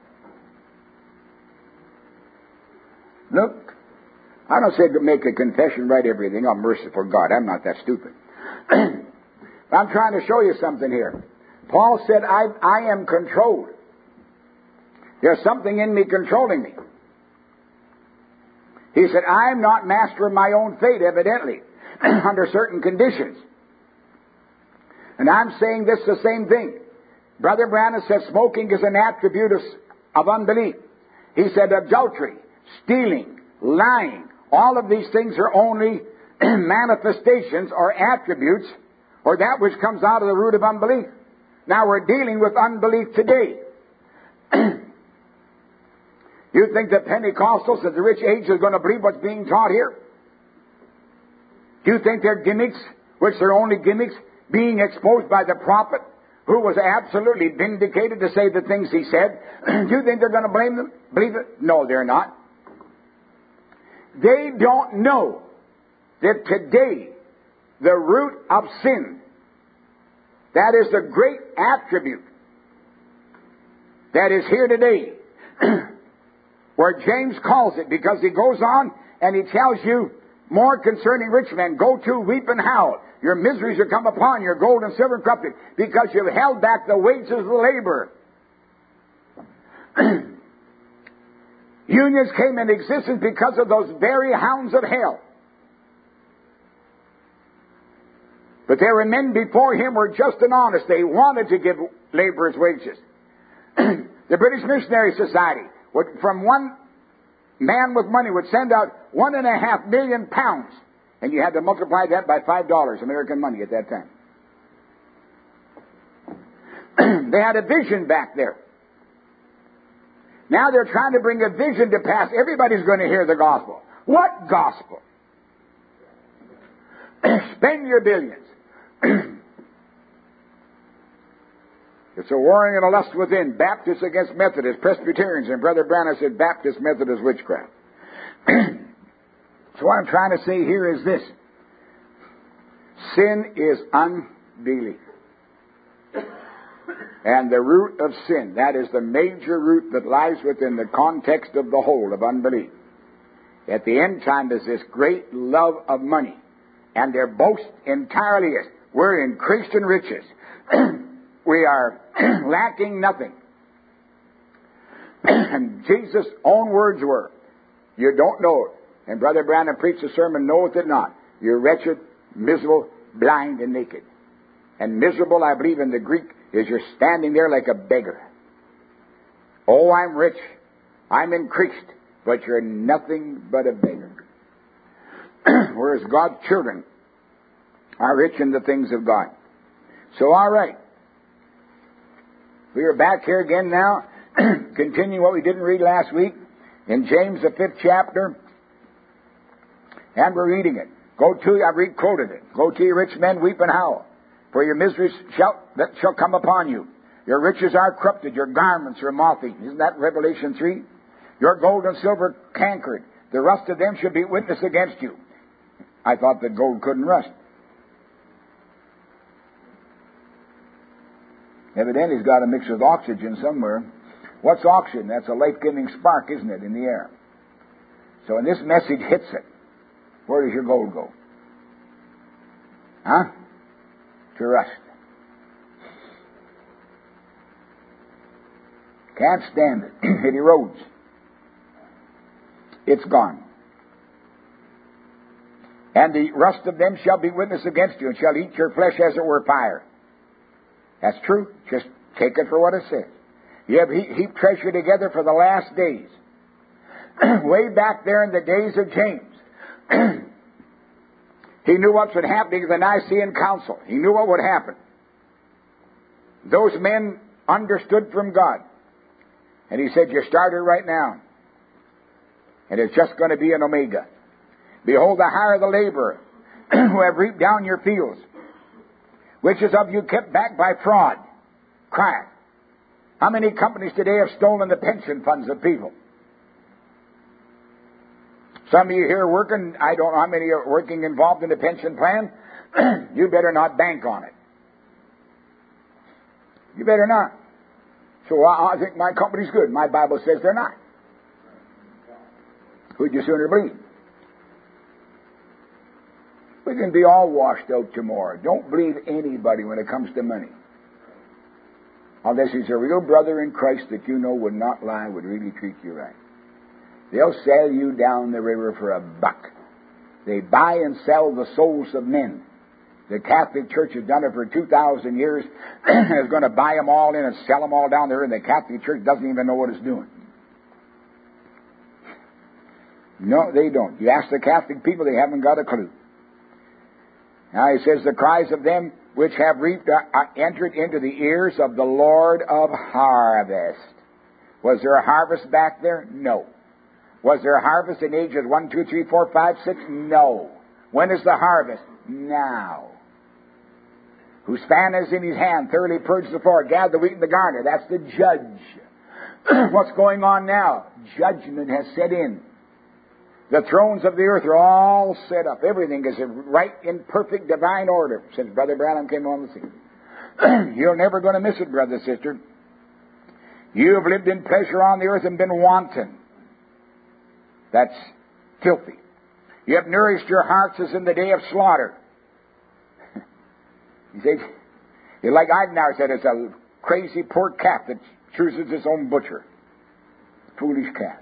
Look, I don't say to make a confession, write everything. I'm merciful God. I'm not that stupid. But I'm trying to show you something here. Paul said, I am controlled. There's something in me controlling me. He said, I'm not master of my own fate, evidently, under certain conditions. And I'm saying this the same thing. Brother Branham said smoking is an attribute of unbelief. He said adultery, stealing, lying, all of these things are only manifestations or attributes or that which comes out of the root of unbelief. Now we're dealing with unbelief today. You think the Pentecostals at the rich age are going to believe what's being taught here? Do you think they're gimmicks, which are only gimmicks, being exposed by the prophet, who was absolutely vindicated to say the things he said? Do you think they're going to believe it? No, they're not. They don't know that today the root of sin, that is the great attribute that is here today, where James calls it, because he goes on and he tells you more concerning rich men. Go to, weep and howl. Your miseries are come upon your gold and silver corrupted, because you've held back the wages of the laborer. Unions came into existence because of those very hounds of hell. But there were men before him who were just and honest. They wanted to give laborers wages. The British Missionary Society, from one man with money, would send out £1.5 million, and you had to multiply that by $5 American money at that time. They had a vision back there. Now they're trying to bring a vision to pass. Everybody's going to hear the gospel. What gospel? Spend your billions. It's a warring and a lust within. Baptists against Methodists, Presbyterians, and Brother Branham said Baptist Methodist witchcraft. So what I'm trying to say here is this. Sin is unbelief. And the root of sin, that is the major root that lies within the context of the whole of unbelief. At the end time is this great love of money. And their boast entirely is, we're increased in riches. We are lacking nothing. And Jesus' own words were, you don't know it. And Brother Branham preached a sermon, knoweth it not. You're wretched, miserable, blind, and naked. And miserable, I believe in the Greek, is you're standing there like a beggar. Oh, I'm rich. I'm increased. But you're nothing but a beggar. Whereas God's children are rich in the things of God. So, all right. We are back here again now, continuing what we didn't read last week in James, the 5th chapter, and we're reading it. Go to, I've re-quoted it. Go to, you rich men, weep and howl, for your miseries shall come upon you. Your riches are corrupted, your garments are moth-eaten. Isn't that Revelation 3? Your gold and silver cankered. The rust of them should be witness against you. I thought that gold couldn't rust. Evidently, it's got to mix with oxygen somewhere. What's oxygen? That's a life-giving spark, isn't it, in the air? So when this message hits it, where does your gold go? Huh? To rust. Can't stand it. It erodes. It's gone. And the rust of them shall be witness against you, and shall eat your flesh as it were fire. That's true. Just take it for what it says. You have heaped treasure together for the last days. Way back there in the days of James, he knew what would happen to the Nicene Council. He knew what would happen. Those men understood from God. And he said, you started right now. And it's just going to be an omega. Behold, the hire the laborer who have reaped down your fields, which is of you kept back by fraud. Crack. How many companies today have stolen the pension funds of people? Some of you here working, I don't know how many are working involved in the pension plan. You better not bank on it. You better not. So I think my company's good. My Bible says they're not. Who'd you sooner believe? We can be all washed out tomorrow. Don't believe anybody when it comes to money. Unless he's a real brother in Christ that you know would not lie, would really treat you right. They'll sell you down the river for $1. They buy and sell the souls of men. The Catholic Church has done it for 2,000 years and is going to buy them all in and sell them all down there, and the Catholic Church doesn't even know what it's doing. No, they don't. You ask the Catholic people, they haven't got a clue. Now he says, the cries of them which have reaped are entered into the ears of the Lord of harvest. Was there a harvest back there? No. Was there a harvest in ages 1, 2, 3, 4, 5, 6? No. When is the harvest? Now. Whose fan is in his hand, thoroughly purge the floor, gather the wheat in the garner. That's the judge. What's going on now? Judgment has set in. The thrones of the earth are all set up. Everything is right in perfect divine order since Brother Branham came on the scene. You're never going to miss it, brother, sister. You have lived in pleasure on the earth and been wanton. That's filthy. You have nourished your hearts as in the day of slaughter. You see, like Eisenhower said, it's a crazy poor cat that chooses its own butcher. Foolish cat.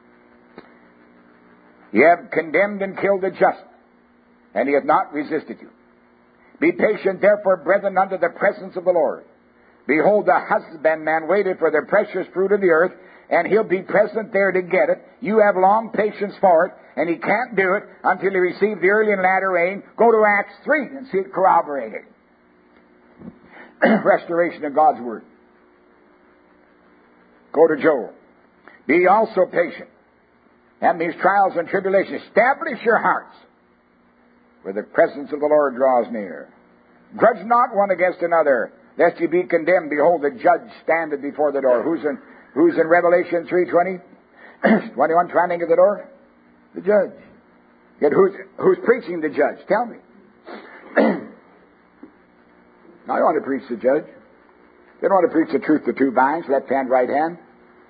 You have condemned and killed the just, and he hath not resisted you. Be patient, therefore, brethren, unto the presence of the Lord. Behold, the husbandman waited for the precious fruit of the earth, and he'll be present there to get it. You have long patience for it, and he can't do it until he receives the early and latter rain. Go to Acts 3 and see it corroborated. Restoration of God's Word. Go to Joel. Be also patient. And these trials and tribulations, establish your hearts, where the presence of the Lord draws near. Grudge not one against another, lest ye be condemned. Behold, the judge standeth before the door. Who's in Revelation 3:20? 21 standing at the door? The judge. Yet who's preaching the judge? Tell me. Now, I don't want to preach the judge. They don't want to preach the truth to two vines, left hand, right hand.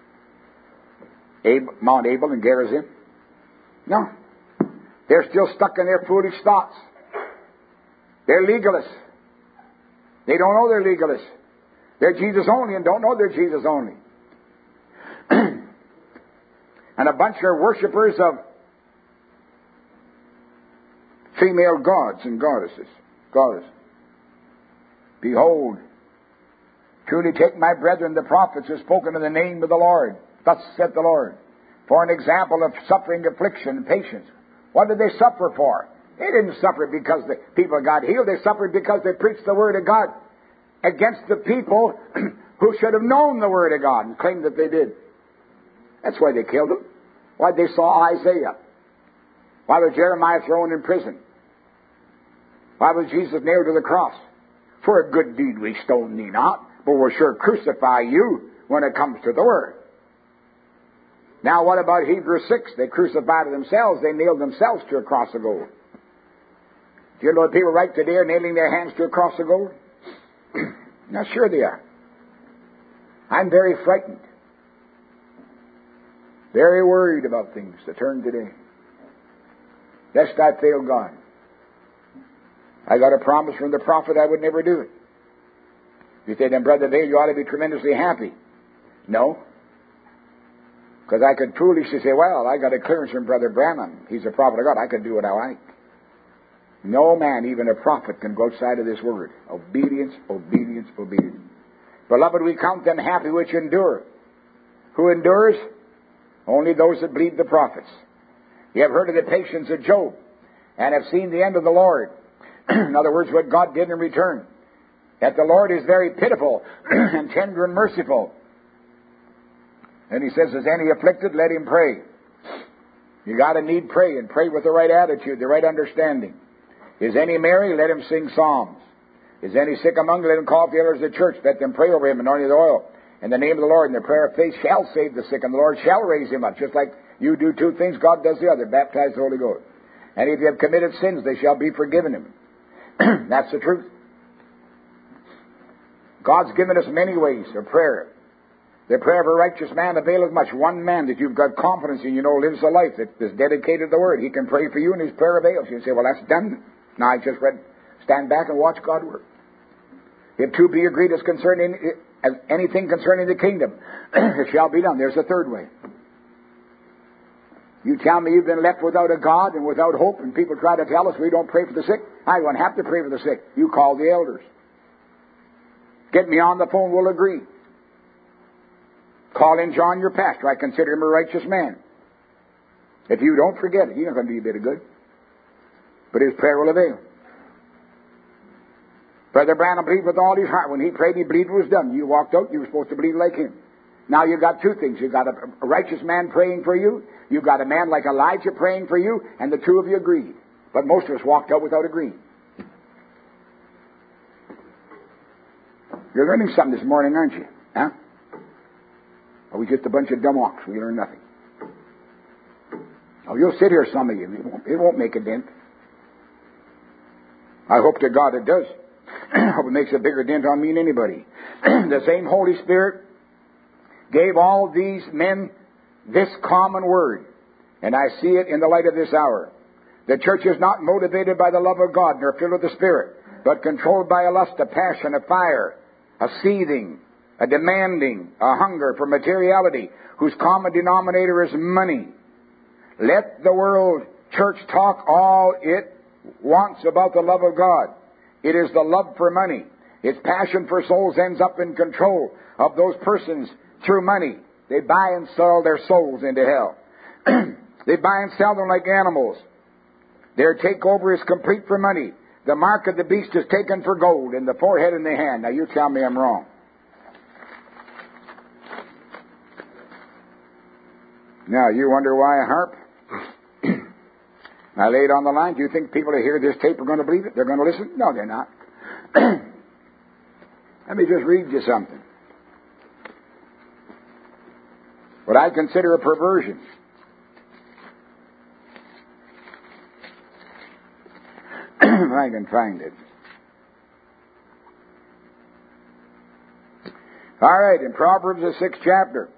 Mount Abel and Gerizim. No. They're still stuck in their foolish thoughts. They're legalists. They don't know they're legalists. They're Jesus only and don't know they're Jesus only. And a bunch of worshippers of female gods and goddesses. Behold, truly take my brethren, the prophets, who have spoken in the name of the Lord. Thus said the Lord, for an example of suffering, affliction, and patience. What did they suffer for? They didn't suffer because the people got healed. They suffered because they preached the Word of God against the people who should have known the Word of God and claimed that they did. That's why they killed them. Why they saw Isaiah. Why was Jeremiah thrown in prison? Why was Jesus nailed to the cross? For a good deed we stone thee not, but we'll sure crucify you when it comes to the Word. Now what about Hebrews 6? They crucified themselves. They nailed themselves to a cross of gold. Do you know what people right today are nailing their hands to a cross of gold? Now sure they are. I'm very frightened. Very worried about things that turn today. Lest I fail God. I got a promise from the prophet I would never do it. You say, then Brother Vail, you ought to be tremendously happy. No. Because I could foolishly say, well, I got a clearance from Brother Branham. He's a prophet of God. I can do what I like. No man, even a prophet, can go outside of this word. Obedience, obedience, obedience. Beloved, we count them happy which endure. Who endures? Only those that believe the prophets. You have heard of the patience of Job and have seen the end of the Lord. In other words, what God did in return. That the Lord is very pitiful and tender and merciful. And he says, is any afflicted? Let him pray. You got to need pray, and pray with the right attitude, the right understanding. Is any merry? Let him sing psalms. Is any sick among you? Let him call for the elders of the church. Let them pray over him, anoint him with oil. In the name of the Lord, and the prayer of faith shall save the sick, and the Lord shall raise him up. Just like you do two things, God does the other. Baptize the Holy Ghost. And if you have committed sins, they shall be forgiven him. That's the truth. God's given us many ways of prayer. The prayer of a righteous man availeth much. One man that you've got confidence in, lives a life that is dedicated to the Word. He can pray for you, and his prayer avails. You say, well, that's done. Now I just read, stand back and watch God work. If two be agreed as anything concerning the kingdom, it shall be done. There's a third way. You tell me you've been left without a God and without hope, and people try to tell us we don't pray for the sick. I don't have to pray for the sick. You call the elders. Get me on the phone, we'll agree. Call in John, your pastor. I consider him a righteous man. If you don't, forget it. He's not going to do you a bit of good. But his prayer will avail. Brother Branham believed with all his heart. When he prayed, he believed it was done. You walked out, you were supposed to believe like him. Now you got two things. You got a righteous man praying for you. You got a man like Elijah praying for you, and the two of you agreed. But most of us walked out without agreeing. You're learning something this morning, aren't you? Huh? Are we just a bunch of dumb ox? We learn nothing. Oh, you'll sit here, some of you. It won't make a dent. I hope to God it does. I hope it makes a bigger dent on me than anybody. The same Holy Spirit gave all these men this common word. And I see it in the light of this hour. The church is not motivated by the love of God, nor filled with the Spirit, but controlled by a lust, a passion, a fire, a seething, a demanding, a hunger for materiality, whose common denominator is money. Let the world church talk all it wants about the love of God. It is the love for money. Its passion for souls ends up in control of those persons through money. They buy and sell their souls into hell. They buy and sell them like animals. Their takeover is complete for money. The mark of the beast is taken for gold in the forehead and the hand. Now you tell me I'm wrong. Now you wonder why I harp? I lay it on the line. Do you think people who hear this tape are going to believe it? They're going to listen? No, they're not. Let me just read you something. What I consider a perversion. If I can find it. All right, in Proverbs, the 6th chapter.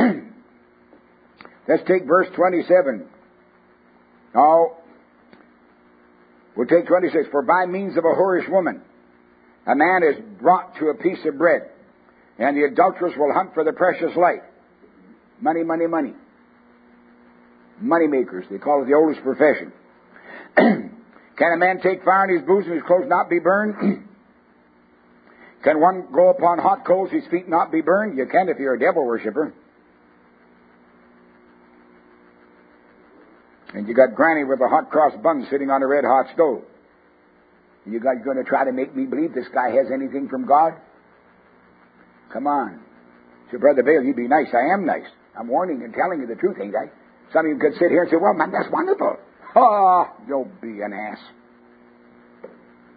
Let's take verse 27. Oh, we'll take 26. For by means of a whorish woman, a man is brought to a piece of bread, and the adulteress will hunt for the precious life. Money, money, money. Money makers. They call it the oldest profession. Can a man take fire in his boots and his clothes not be burned? Can one go upon hot coals, his feet not be burned? You can if you're a devil worshiper. And you got Granny with a hot cross bun sitting on a red hot stove. You guys going to try to make me believe this guy has anything from God? Come on. So, Brother Vail, you be nice. I am nice. I'm warning and telling you the truth, ain't I? Some of you could sit here and say, well, man, that's wonderful. Oh, you'll be an ass.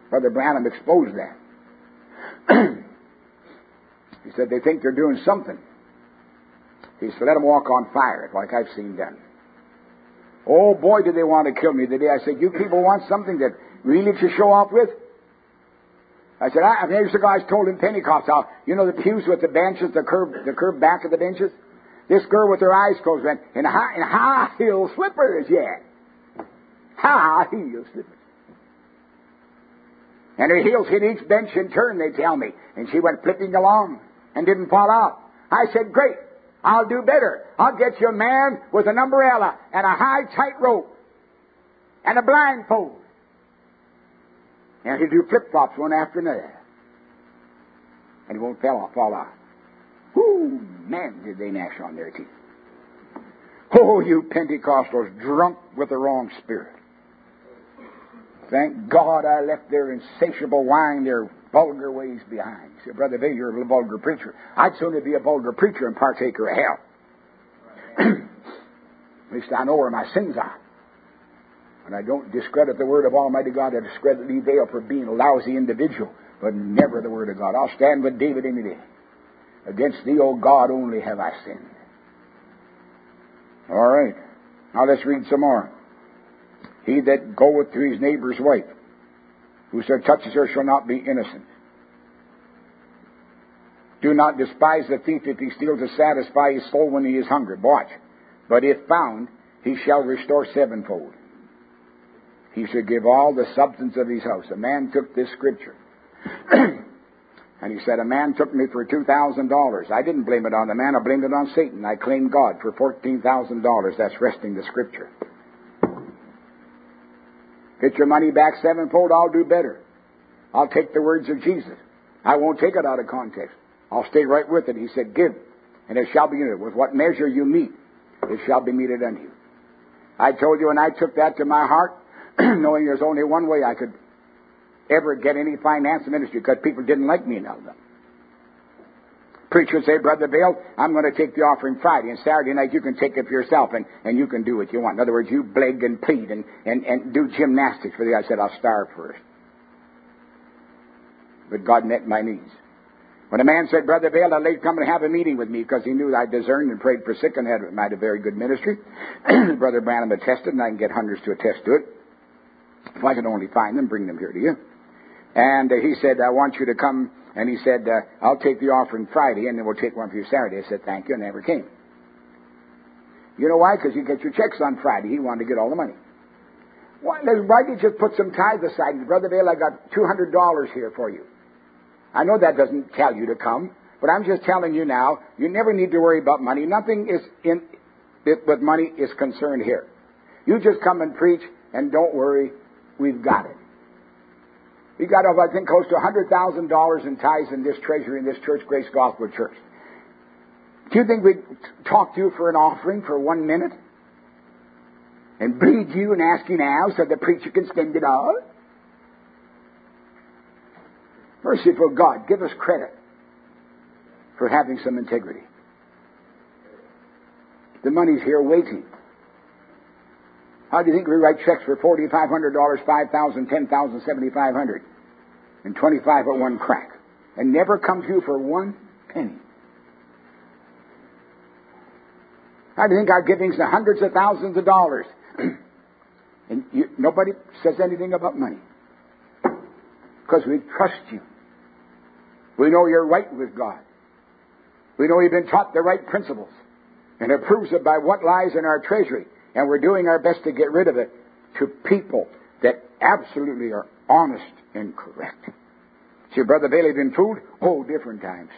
Brother Branham exposed that. He said they think they're doing something. He said, let them walk on fire, like I've seen done. Oh, boy, did they want to kill me the day I said, you people want something that really to show off with? I said, years ago I was told in Pentecost how, you know the pews with the benches, the curved back of the benches? This girl with her eyes closed went, in high heel slippers, yeah. High heel slippers. And her heels hit each bench in turn, they tell me. And she went flipping along and didn't fall out. I said, great. I'll do better. I'll get you a man with an umbrella and a high tight rope and a blindfold. And he'll do flip-flops one after another. And he won't fall out. Whoo, man, did they gnash on their teeth. Oh, you Pentecostals, drunk with the wrong spirit. Thank God I left their insatiable wine, their vulgar ways behind. You say, Brother Bill, you're a vulgar preacher. I'd sooner be a vulgar preacher and partaker of hell. At least I know where my sins are. And I don't discredit the Word of Almighty God. I discredit Lee Dale for being a lousy individual, but never the Word of God. I'll stand with David any day. Against thee, O God, only have I sinned. All right. Now let's read some more. He that goeth to his neighbor's wife, whoso touches her shall not be innocent. Do not despise the thief if he steals to satisfy his soul when he is hungry. Watch. But if found, he shall restore sevenfold. He should give all the substance of his house. A man took this scripture. And he said, a man took me for $2,000. I didn't blame it on the man. I blamed it on Satan. I claimed God for $14,000. That's wresting the scripture. Get your money back sevenfold, I'll do better. I'll take the words of Jesus. I won't take it out of context. I'll stay right with it. He said, give, and it shall be in it. With what measure you meet, it shall be meted unto you. I told you, and I took that to my heart, knowing there's only one way I could ever get any finance ministry, because people didn't like me now. Preacher would say, Brother Bill, I'm going to take the offering Friday, and Saturday night you can take it for yourself, and you can do what you want. In other words, you beg and plead and do gymnastics for the. I said, I'll starve first. But God met my needs. When a man said, Brother Bill, I'd like to come and have a meeting with me, because he knew I discerned and prayed for sick and had a very good ministry. Brother Branham attested, and I can get hundreds to attest to it. If I could only find them, bring them here to you. And he said, I want you to come. And he said, I'll take the offering Friday, and then we'll take one for you Saturday. I said, thank you, and never came. You know why? Because you get your checks on Friday. He wanted to get all the money. Why did you put some tithe aside? Brother Bill, I got $200 here for you. I know that doesn't tell you to come, but I'm just telling you now, you never need to worry about money. Nothing is with money is concerned here. You just come and preach, and don't worry, we've got it. We got, I think, close to $100,000 in tithes in this treasury in this church, Grace Gospel Church. Do you think we'd talk to you for an offering for 1 minute? And bleed you and ask you now so the preacher can spend it all? Merciful God, give us credit for having some integrity. The money's here waiting. How do you think we write checks for $4,500, $5,000, $10,000, $7,500, and 25 at one crack, and never come to you for 1 penny? How do you think our giving's to hundreds of thousands of dollars? And nobody says anything about money. Because we trust you. We know you're right with God. We know you've been taught the right principles. And it proves it by what lies in our treasury. And we're doing our best to get rid of it to people that absolutely are honest and correct. See, Brother Bailey been fooled? Oh, different times.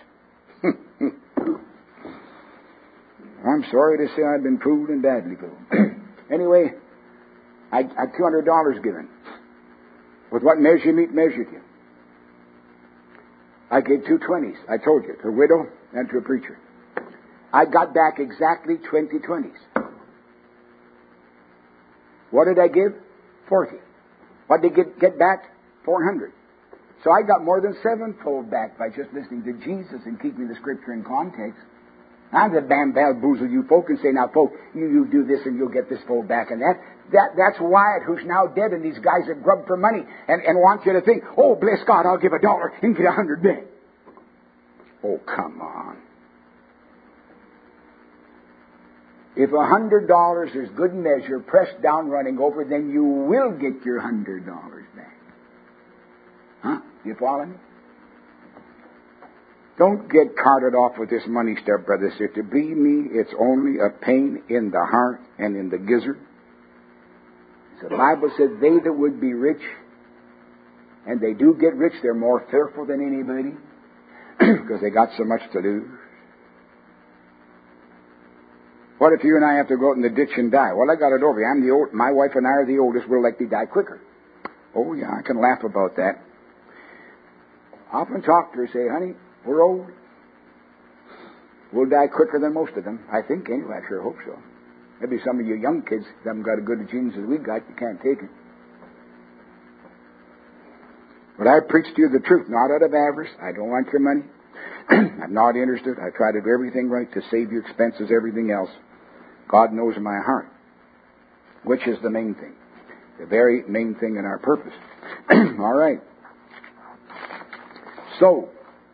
I'm sorry to say I've been fooled and badly fooled. Anyway, I had $200 given. With what measure you meet, measured you. I gave 2 20s, I told you, to a widow and to a preacher. I got back exactly 20 20s. What did I give? 40. What did I get back? 400. So I got more than sevenfold back by just listening to Jesus and keeping the Scripture in context. I'm the bamboozle you folk and say, now, folk, you do this and you'll get this folk back and that. That's Wyatt, who's now dead, and these guys that grub for money and want you to think, oh, bless God, I'll give $1 and get 100 back. Oh, come on. If $100 is good measure, pressed down, running over, then you will get your $100 back. Huh? You follow me? Don't get carted off with this money stuff, brother, sister. Believe me, it's only a pain in the heart and in the gizzard. So the Bible says they that would be rich, and they do get rich, they're more fearful than anybody because they got so much to lose. What if you and I have to go out in the ditch and die? Well, I got it over. My wife and I are the oldest. We'll likely die quicker. Oh, yeah, I can laugh about that. I often talk to her, say, honey, we're old. We'll die quicker than most of them. I think, anyway. I sure hope so. Maybe some of you young kids haven't got as good a genes as we got. You can't take it. But I preach to you the truth, not out of avarice. I don't want your money. I'm not interested. I try to do everything right to save you expenses, everything else. God knows my heart, which is the main thing, the very main thing in our purpose. All right. So,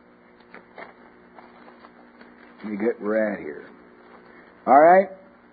let me get where we're at here. All right.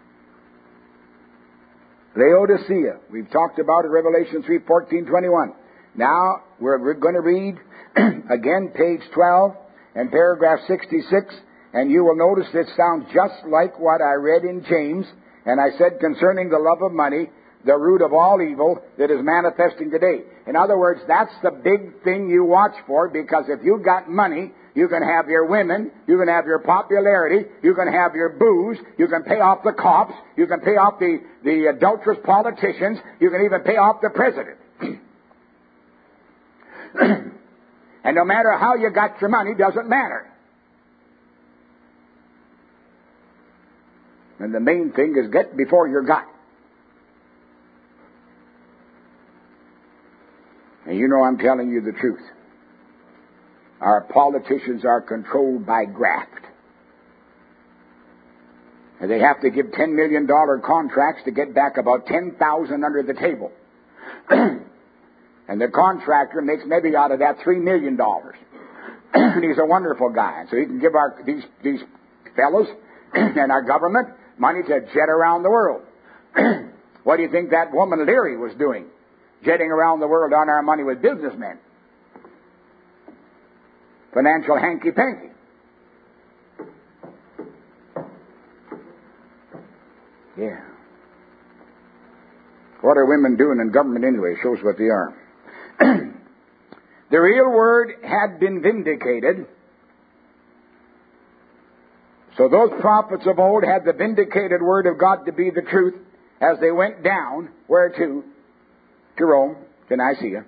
Laodicea. We've talked about it, Revelation 3:14-21. Now, we're going to read again page 12 and paragraph 66, and you will notice this sounds just like what I read in James, and I said concerning the love of money, the root of all evil that is manifesting today. In other words, that's the big thing you watch for, because if you got money, you can have your women, you can have your popularity, you can have your booze, you can pay off the cops, you can pay off the adulterous politicians, you can even pay off the president. And no matter how you got your money, doesn't matter. And the main thing is get before you're got. And you know I'm telling you the truth. Our politicians are controlled by graft. And they have to give $10 million contracts to get back about 10,000 under the table. And the contractor makes maybe out of that $3 million. And he's a wonderful guy. So he can give these fellows and our government money to jet around the world. What do you think that woman Leary was doing? Jetting around the world on our money with businessmen. Financial hanky-panky. Yeah. What are women doing in government anyway? Shows what they are. The real word had been vindicated. So those prophets of old had the vindicated word of God to be the truth as they went down. Where to? To Rome, to Nicaea.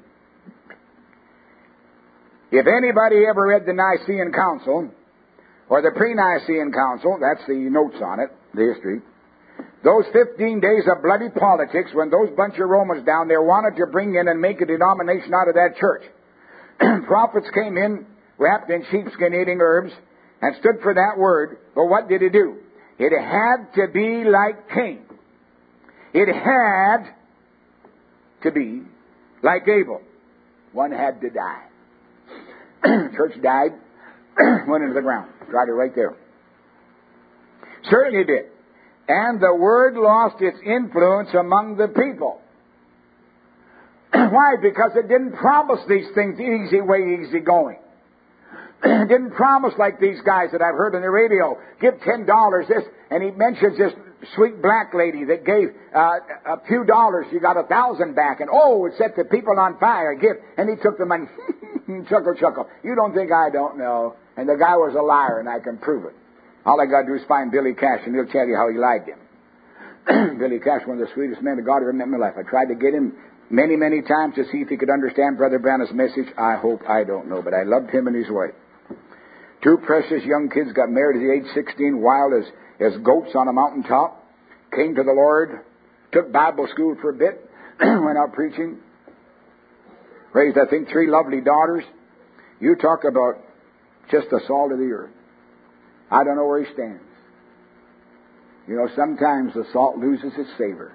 If anybody ever read the Nicene Council, or the pre-Nicene Council, that's the notes on it, the history, those 15 days of bloody politics when those bunch of Romans down there wanted to bring in and make a denomination out of that church. Prophets came in, wrapped in sheepskin, eating herbs, and stood for that word. But what did it do? It had to be like Cain. It had to be like Abel. One had to die. Church died, went into the ground. Tried it right there. Certainly did. And the word lost its influence among the people. Why? Because it didn't promise these things easy way, easy going. It didn't promise like these guys that I've heard on the radio, give $10 this, and he mentions this sweet black lady that gave a few dollars, she got 1,000 back, and it set the people on fire, give, and he took the money, chuckle. You don't think I don't know. And the guy was a liar, and I can prove it. All I got to do is find Billy Cash, and he'll tell you how he lied to him. Billy Cash, one of the sweetest men of God I've ever met in my life. I tried to get him many, many times to see if he could understand Brother Branham's message. I hope, I don't know, but I loved him and his wife. Two precious young kids got married at the age 16, wild as goats on a mountaintop. Came to the Lord, took Bible school for a bit, went out preaching. Raised, I think, 3 lovely daughters. You talk about just the salt of the earth. I don't know where he stands. You know, sometimes the salt loses its savor.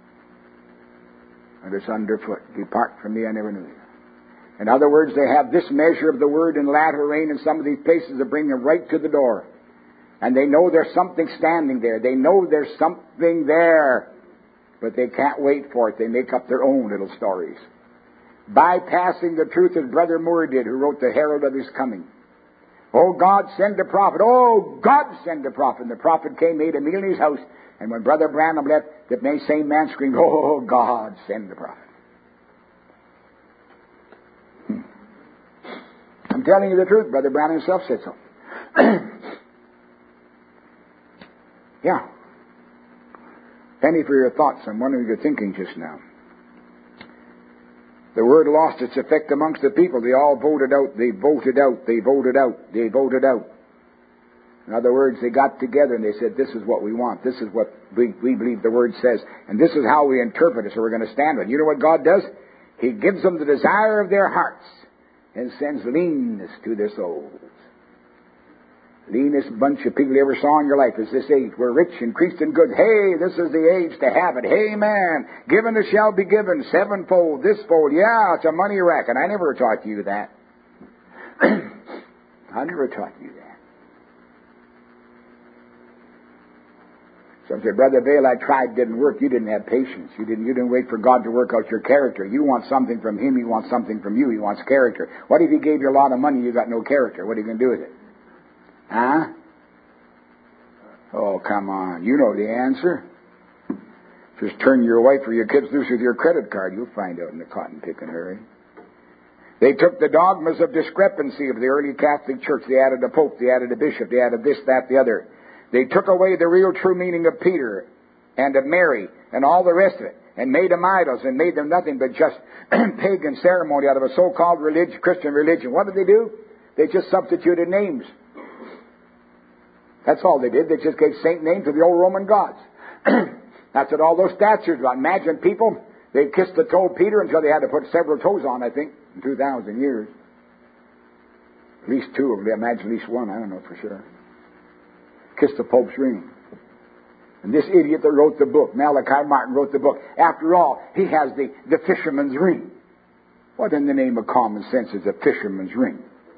And it's underfoot. Depart from me, I never knew you. In other words, they have this measure of the word in latter rain in some of these places that bring them right to the door. And they know there's something standing there. They know there's something there. But they can't wait for it. They make up their own little stories. Bypassing the truth as Brother Moore did, who wrote The Herald of His Coming. Oh, God, send a prophet. Oh, God, send a prophet. And the prophet came, made a meal in his house. And when Brother Branham left, the same man screamed, oh, God, send the prophet. I'm telling you the truth. Brother Branham himself said so. Yeah. Penny for your thoughts. I'm wondering if you're thinking just now. The word lost its effect amongst the people. They all voted out. They voted out. They voted out. They voted out. In other words, they got together and they said, this is what we want. This is what we believe the Word says. And this is how we interpret it, so we're going to stand with it. You know what God does? He gives them the desire of their hearts and sends leanness to their souls. Leanest bunch of people you ever saw in your life is this age. We're rich, increased in good. Hey, this is the age to have it. Hey, man, given it shall be given, sevenfold, thisfold. Yeah, it's a money racket. I never taught you that. I never taught you that. Some say, Brother Vail, I tried, didn't work. You didn't have patience. You didn't wait for God to work out your character. You want something from Him. He wants something from you. He wants character. What if He gave you a lot of money and you got no character? What are you going to do with it? Huh? Oh, come on. You know the answer. Just turn your wife or your kids loose with your credit card. You'll find out in the cotton-picking hurry. They took the dogmas of discrepancy of the early Catholic Church. They added a pope. They added a bishop. They added this, that, the other. They took away the real true meaning of Peter and of Mary and all the rest of it and made them idols and made them nothing but just pagan ceremony out of a so-called religion, Christian religion. What did they do? They just substituted names. That's all they did. They just gave saint names to the old Roman gods. That's what all those statues were. Imagine people, they kissed the toe of Peter until they had to put several toes on, I think, in 2,000 years. At least two of them. Imagine at least one. I don't know for sure. Kissed the Pope's ring. And this idiot that wrote the book, Malachi Martin, wrote the book. After all, he has the fisherman's ring. What in the name of common sense is a fisherman's ring?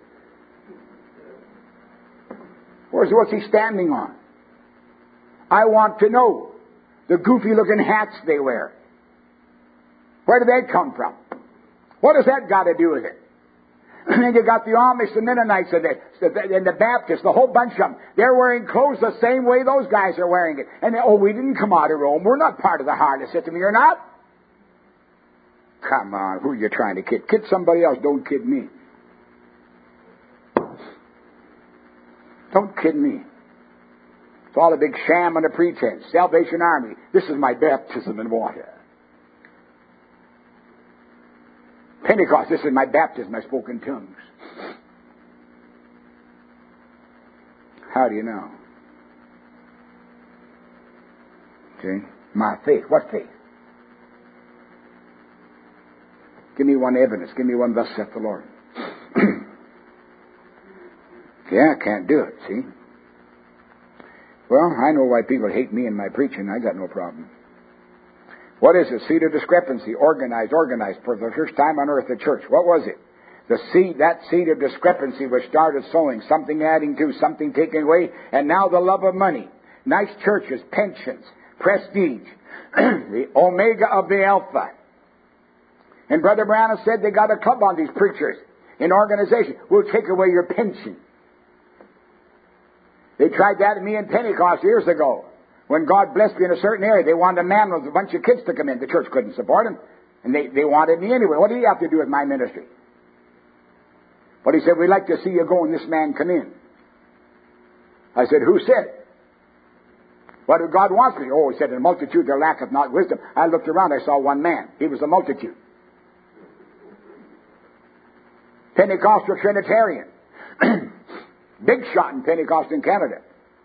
What's he standing on? I want to know. The goofy-looking hats they wear. Where do they come from? What has that got to do with it? And then you got the Amish, the Mennonites, and the Baptists, the whole bunch of them. They're wearing clothes the same way those guys are wearing it. And we didn't come out of Rome. We're not part of the harlot system. You're not? Come on, who are you trying to kid? Kid somebody else. Don't kid me. Don't kid me. It's all a big sham and a pretense. Salvation Army. This is my baptism in water. Pentecost, this is my baptism. I spoke in tongues. How do you know? See? My faith. What faith? Give me one evidence. Give me one thus saith the Lord. Yeah, I can't do it, see? Well, I know why people hate me and my preaching. I got no problem. What is it? Seed of discrepancy. Organized. For the first time on earth, the church. What was it? That seed of discrepancy was started sowing. Something adding to, something taking away. And now the love of money. Nice churches, pensions, prestige. The omega of the alpha. And Brother Branham said they got a club on these preachers. An organization. We'll take away your pension. They tried that at me in Pentecost years ago. When God blessed me in a certain area, they wanted a man with a bunch of kids to come in. The church couldn't support him. And they wanted me anyway. What do you have to do with my ministry? But he said, we'd like to see you go and this man come in. I said, who said? What did God want me? Oh, he said, in a multitude there lacketh not wisdom. I looked around, I saw one man. He was a multitude. Pentecostal Trinitarian. Big shot in Pentecost in Canada.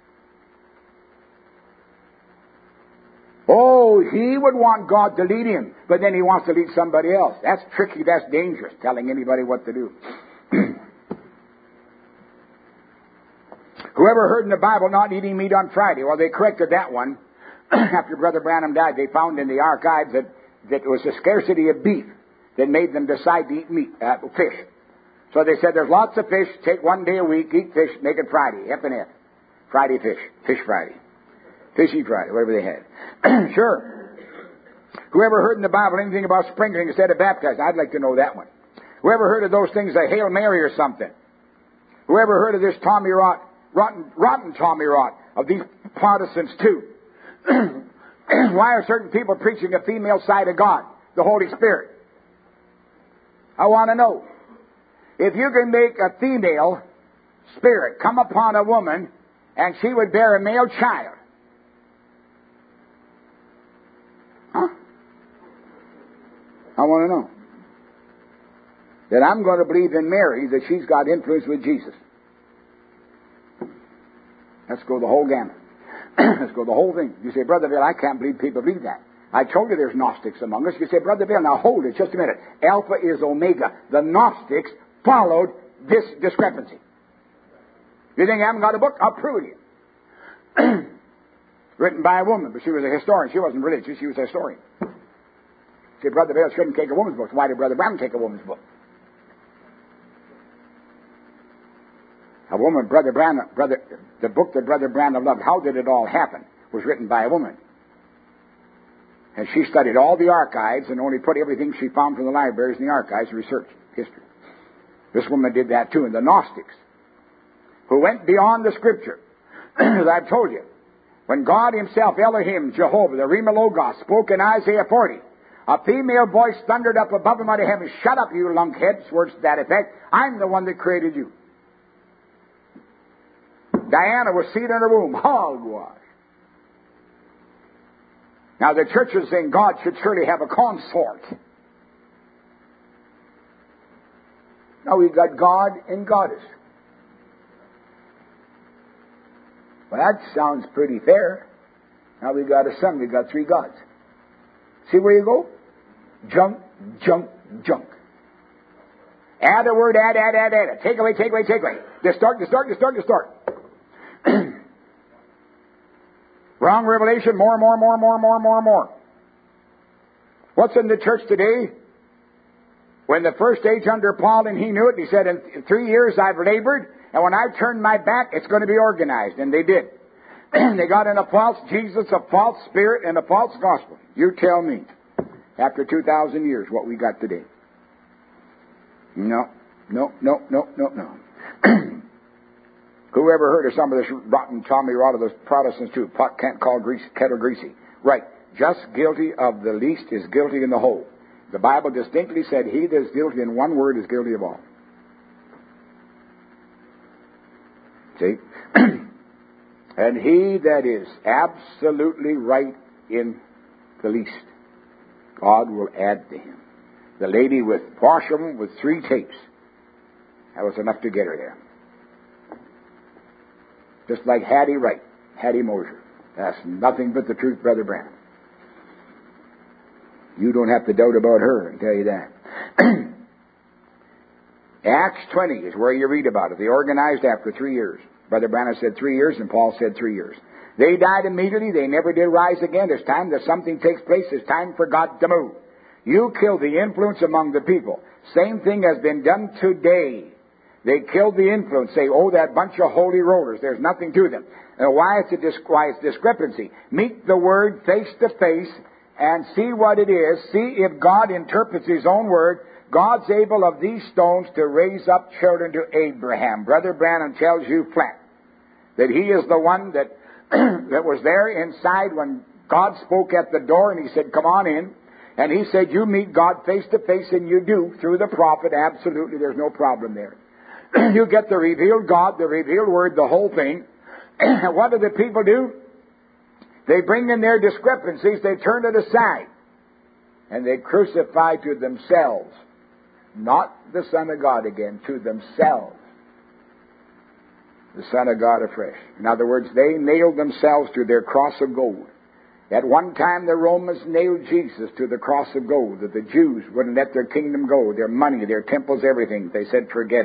Oh, he would want God to lead him, but then he wants to lead somebody else. That's tricky, that's dangerous, telling anybody what to do. Whoever heard in the Bible not eating meat on Friday? Well, they corrected that one. After Brother Branham died, they found in the archives that it was the scarcity of beef that made them decide to eat fish. So they said, there's lots of fish, take one day a week, eat fish, make it Friday, F&F. Friday fish, Fish Friday. Fishy Friday, whatever they had. Sure. Whoever heard in the Bible anything about sprinkling instead of baptizing? I'd like to know that one. Whoever heard of those things, a Hail Mary or something? Whoever heard of this Tommy Rot, rotten Tommy Rot, of these Protestants too? Why are certain people preaching the female side of God, the Holy Spirit? I want to know. If you can make a female spirit come upon a woman and she would bear a male child. Huh? I want to know. That I'm going to believe in Mary, that she's got influence with Jesus. Let's go the whole gamut. Let's go the whole thing. You say, Brother Bill, I can't believe people believe that. I told you there's Gnostics among us. You say, Brother Bill, now hold it just a minute. Alpha is Omega. The Gnostics followed this discrepancy. You think I haven't got a book? I'll prove it to you. Written by a woman, but she was a historian. She wasn't religious. She was a historian. Say, Brother Bill shouldn't take a woman's book. Why did Brother Branham take a woman's book? A woman, the book that Brother Branham loved, How Did It All Happen, was written by a woman. And she studied all the archives and only put everything she found from the libraries in the archives and researched history. This woman did that too. And the Gnostics, who went beyond the Scripture, as I've told you, when God Himself, Elohim, Jehovah, the Rima Logos, spoke in Isaiah 40, a female voice thundered up above him out of heaven, "Shut up, you lunkheads," words to that effect. "I'm the one that created you." Diana was seated in her womb. Hogwash. Now the church is saying God should surely have a consort. Now we've got God and Goddess. Well, that sounds pretty fair. Now we've got a son, we've got three gods. See where you go? Junk, junk, junk. Add a word, add. Take away. Distort. Wrong revelation, more. What's in the church today? When the first age under Paul, and he knew it, he said, in 3 years I've labored, and when I've turned my back, it's going to be organized. And they did. They got in a false Jesus, a false spirit, and a false gospel. You tell me, after 2,000 years, what we got today. No. Whoever heard of some of this rotten Tommy Rot of those Protestants too? Pot can't call kettle greasy. Right. Just guilty of the least is guilty in the whole. The Bible distinctly said, he that is guilty in one word is guilty of all. See? And he that is absolutely right in the least, God will add to him. The lady with Washam with 3 tapes. That was enough to get her there. Just like Hattie Wright, Hattie Mosier. That's nothing but the truth, Brother Branham. You don't have to doubt about her, I can tell you that. Acts 20 is where you read about it. They organized after 3 years. Brother Branham said 3 years, and Paul said 3 years. They died immediately. They never did rise again. There's time that something takes place. It's time for God to move. You kill the influence among the people. Same thing has been done today. They killed the influence. Say, oh, that bunch of holy rollers. There's nothing to them. Why it's discrepancy? Meet the Word face to face and see what it is. See if God interprets His own Word. God's able of these stones to raise up children to Abraham. Brother Branham tells you flat that he is the one that that was there inside when God spoke at the door and He said, come on in. And He said, you meet God face to face, and you do through the prophet. Absolutely, there's no problem there. You get the revealed God, the revealed Word, the whole thing. What do the people do? They bring in their discrepancies, they turn it aside, and they crucify to themselves, not the Son of God again, to themselves, the Son of God afresh. In other words, they nailed themselves to their cross of gold. At one time, the Romans nailed Jesus to the cross of gold, that the Jews wouldn't let their kingdom go, their money, their temples, everything. They said, forget it.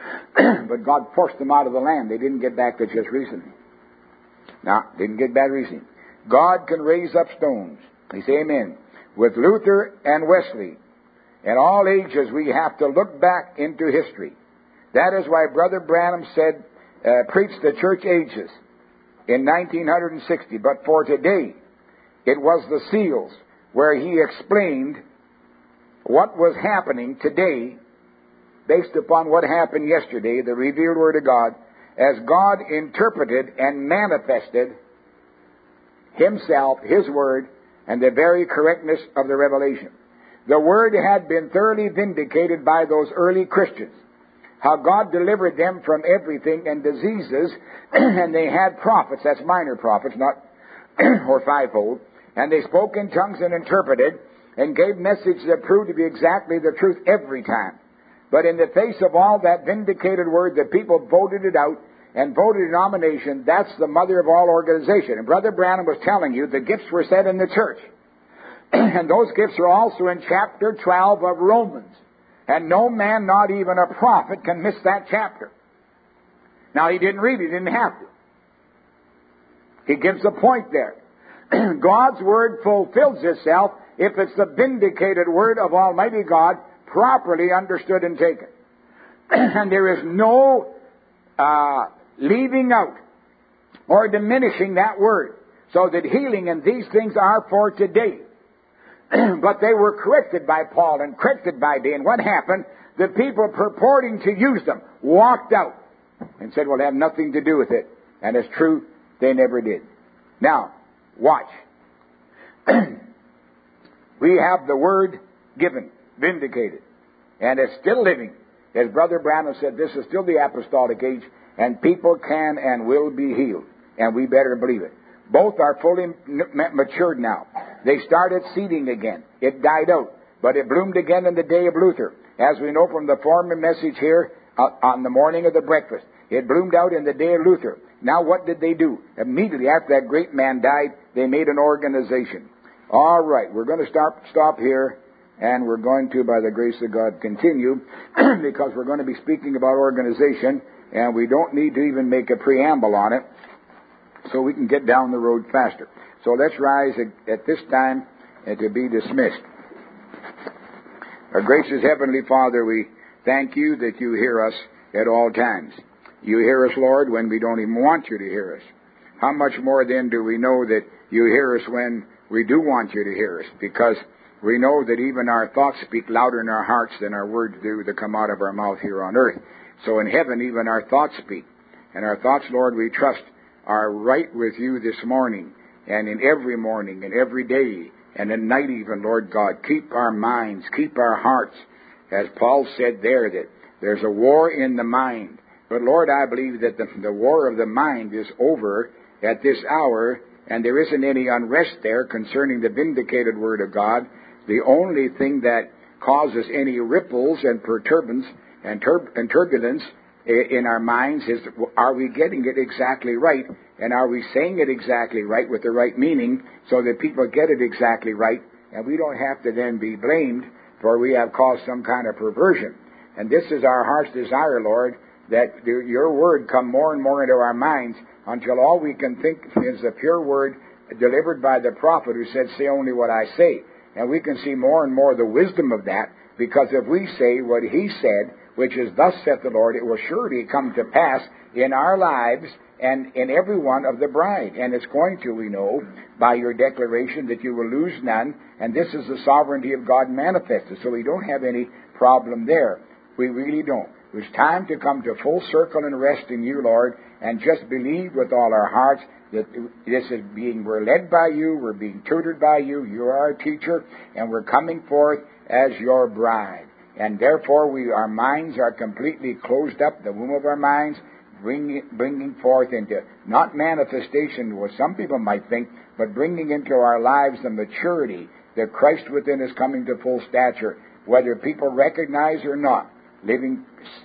But God forced them out of the land. They didn't get back to just recently. No, didn't get back recently. God can raise up stones. We say amen. With Luther and Wesley, in all ages, we have to look back into history. That is why Brother Branham said, preached the church ages in 1960. But for today, it was the seals where he explained what was happening today based upon what happened yesterday, the revealed Word of God, as God interpreted and manifested Himself, His Word, and the very correctness of the revelation. The Word had been thoroughly vindicated by those early Christians, how God delivered them from everything and diseases, and they had prophets, that's minor prophets, not or fivefold, and they spoke in tongues and interpreted, and gave messages that proved to be exactly the truth every time. But in the face of all that vindicated Word, the people voted it out, and voted a nomination. That's the mother of all organization. And Brother Branham was telling you the gifts were set in the church. And those gifts are also in chapter 12 of Romans. And no man, not even a prophet, can miss that chapter. Now, he didn't read it, he didn't have to. He gives a point there. God's Word fulfills itself if it's the vindicated Word of Almighty God, properly understood and taken. And there is no leaving out or diminishing that Word, so that healing and these things are for today. But they were corrected by Paul and corrected by day. And what happened? The people purporting to use them walked out and said, well, they have nothing to do with it. And it's true, they never did. Now, watch. We have the Word given, vindicated, and it's still living. As Brother Branham said, this is still the apostolic age, and people can and will be healed. And we better believe it. Both are fully matured now. They started seeding again. It died out, but it bloomed again in the day of Luther. As we know from the former message here on the morning of the breakfast, it bloomed out in the day of Luther. Now what did they do? Immediately after that great man died, they made an organization. All right, we're going to stop here, and we're going to, by the grace of God, continue, because we're going to be speaking about organization, and we don't need to even make a preamble on it, so we can get down the road faster. So let's rise at this time and to be dismissed. Our gracious Heavenly Father, we thank you that you hear us at all times. You hear us, Lord, when we don't even want you to hear us. How much more then do we know that you hear us when we do want you to hear us? Because we know that even our thoughts speak louder in our hearts than our words do that come out of our mouth here on earth. So in heaven, even our thoughts speak. And our thoughts, Lord, we trust, are right with you this morning, and in every morning, and every day, and at night even, Lord God. Keep our minds, keep our hearts. As Paul said there, that there's a war in the mind. But Lord, I believe that the war of the mind is over at this hour, and there isn't any unrest there concerning the vindicated Word of God. The only thing that causes any ripples and perturbance and turbulence in our minds is, are we getting it exactly right? And are we saying it exactly right with the right meaning so that people get it exactly right? And we don't have to then be blamed for we have caused some kind of perversion. And this is our heart's desire, Lord, that your Word come more and more into our minds until all we can think is the pure Word delivered by the prophet who said, say only what I say. And we can see more and more the wisdom of that, because if we say what he said, which is, thus saith the Lord, it will surely come to pass in our lives and in every one of the bride. And it's going to, we know, by your declaration that you will lose none, and this is the sovereignty of God manifested. So we don't have any problem there. We really don't. It's time to come to full circle and rest in you, Lord, and just believe with all our hearts that this is we're led by you, we're being tutored by you, you are our teacher, and we're coming forth as your bride. And therefore, our minds are completely closed up, the womb of our minds, bringing forth into, not manifestation, what some people might think, but bringing into our lives the maturity that Christ within is coming to full stature, whether people recognize or not, living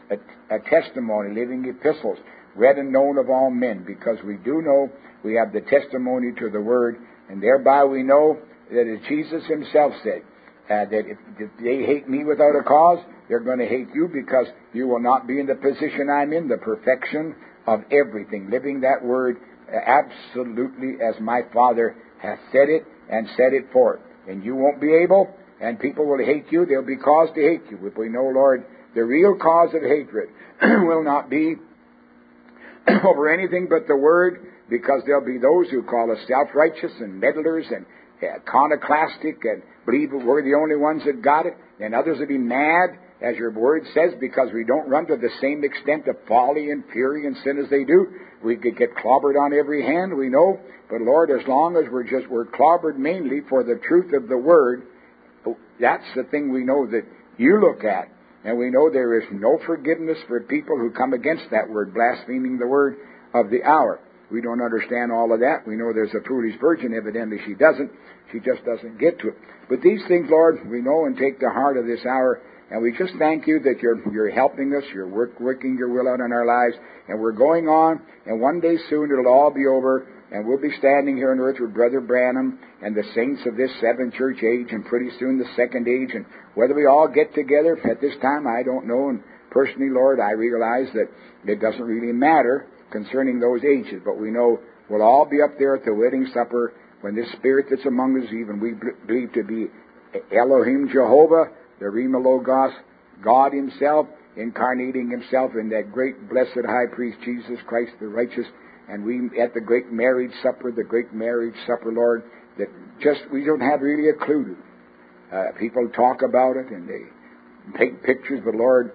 a testimony, living epistles, read and known of all men, because we do know we have the testimony to the Word, and thereby we know that as Jesus himself said, that if they hate me without a cause, they're going to hate you because you will not be in the position I'm in, the perfection of everything, living that word absolutely as my Father hath said it and said it forth. And you won't be able, and people will hate you. There'll be cause to hate you. If we know, Lord, the real cause of hatred will not be over anything but the word, because there'll be those who call us self-righteous and meddlers and iconoclastic and believe that we're the only ones that got it, and others will be mad, as your word says, because we don't run to the same extent of folly and fury and sin as they do. We could get clobbered on every hand, we know, but Lord, as long as we're clobbered mainly for the truth of the word, that's the thing we know that you look at. And we know there is no forgiveness for people who come against that word, blaspheming the word of the hour. We don't understand all of that. We know there's a foolish virgin. Evidently she doesn't. She just doesn't get to it. But these things, Lord, we know and take to heart of this hour. And we just thank you that you're helping us. You're working your will out in our lives. And we're going on. And one day soon it'll all be over. And we'll be standing here on earth with Brother Branham and the saints of this seventh church age, and pretty soon the second age. And whether we all get together at this time, I don't know. And personally, Lord, I realize that it doesn't really matter concerning those ages. But we know we'll all be up there at the wedding supper when this Spirit that's among us, even we believe to be Elohim Jehovah, the Rima Logos, God Himself, incarnating Himself in that great blessed high priest, Jesus Christ the righteous. And we, at the great marriage supper, Lord, that just we don't have really a clue to. People talk about it and they take pictures, but Lord,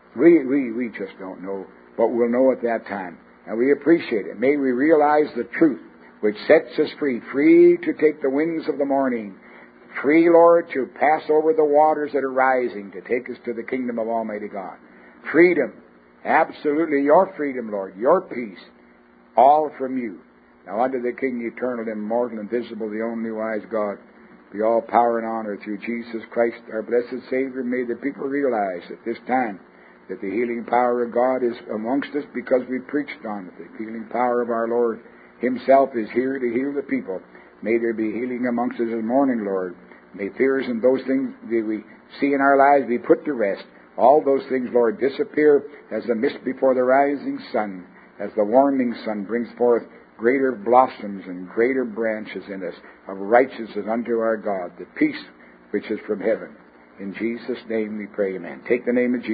we just don't know. But we'll know at that time. And we appreciate it. May we realize the truth which sets us free, free to take the wings of the morning, free, Lord, to pass over the waters that are rising, to take us to the kingdom of Almighty God. Freedom, absolutely your freedom, Lord, your peace. All from you. Now unto the King, eternal, immortal, invisible, the only wise God, be all power and honor through Jesus Christ, our blessed Savior. May the people realize at this time that the healing power of God is amongst us because we preached on it. The healing power of our Lord Himself is here to heal the people. May there be healing amongst us this morning, Lord. May fears and those things that we see in our lives be put to rest. All those things, Lord, disappear as the mist before the rising sun, as the warming sun brings forth greater blossoms and greater branches in us of righteousness unto our God, the peace which is from heaven. In Jesus' name we pray, amen. Take the name of Jesus.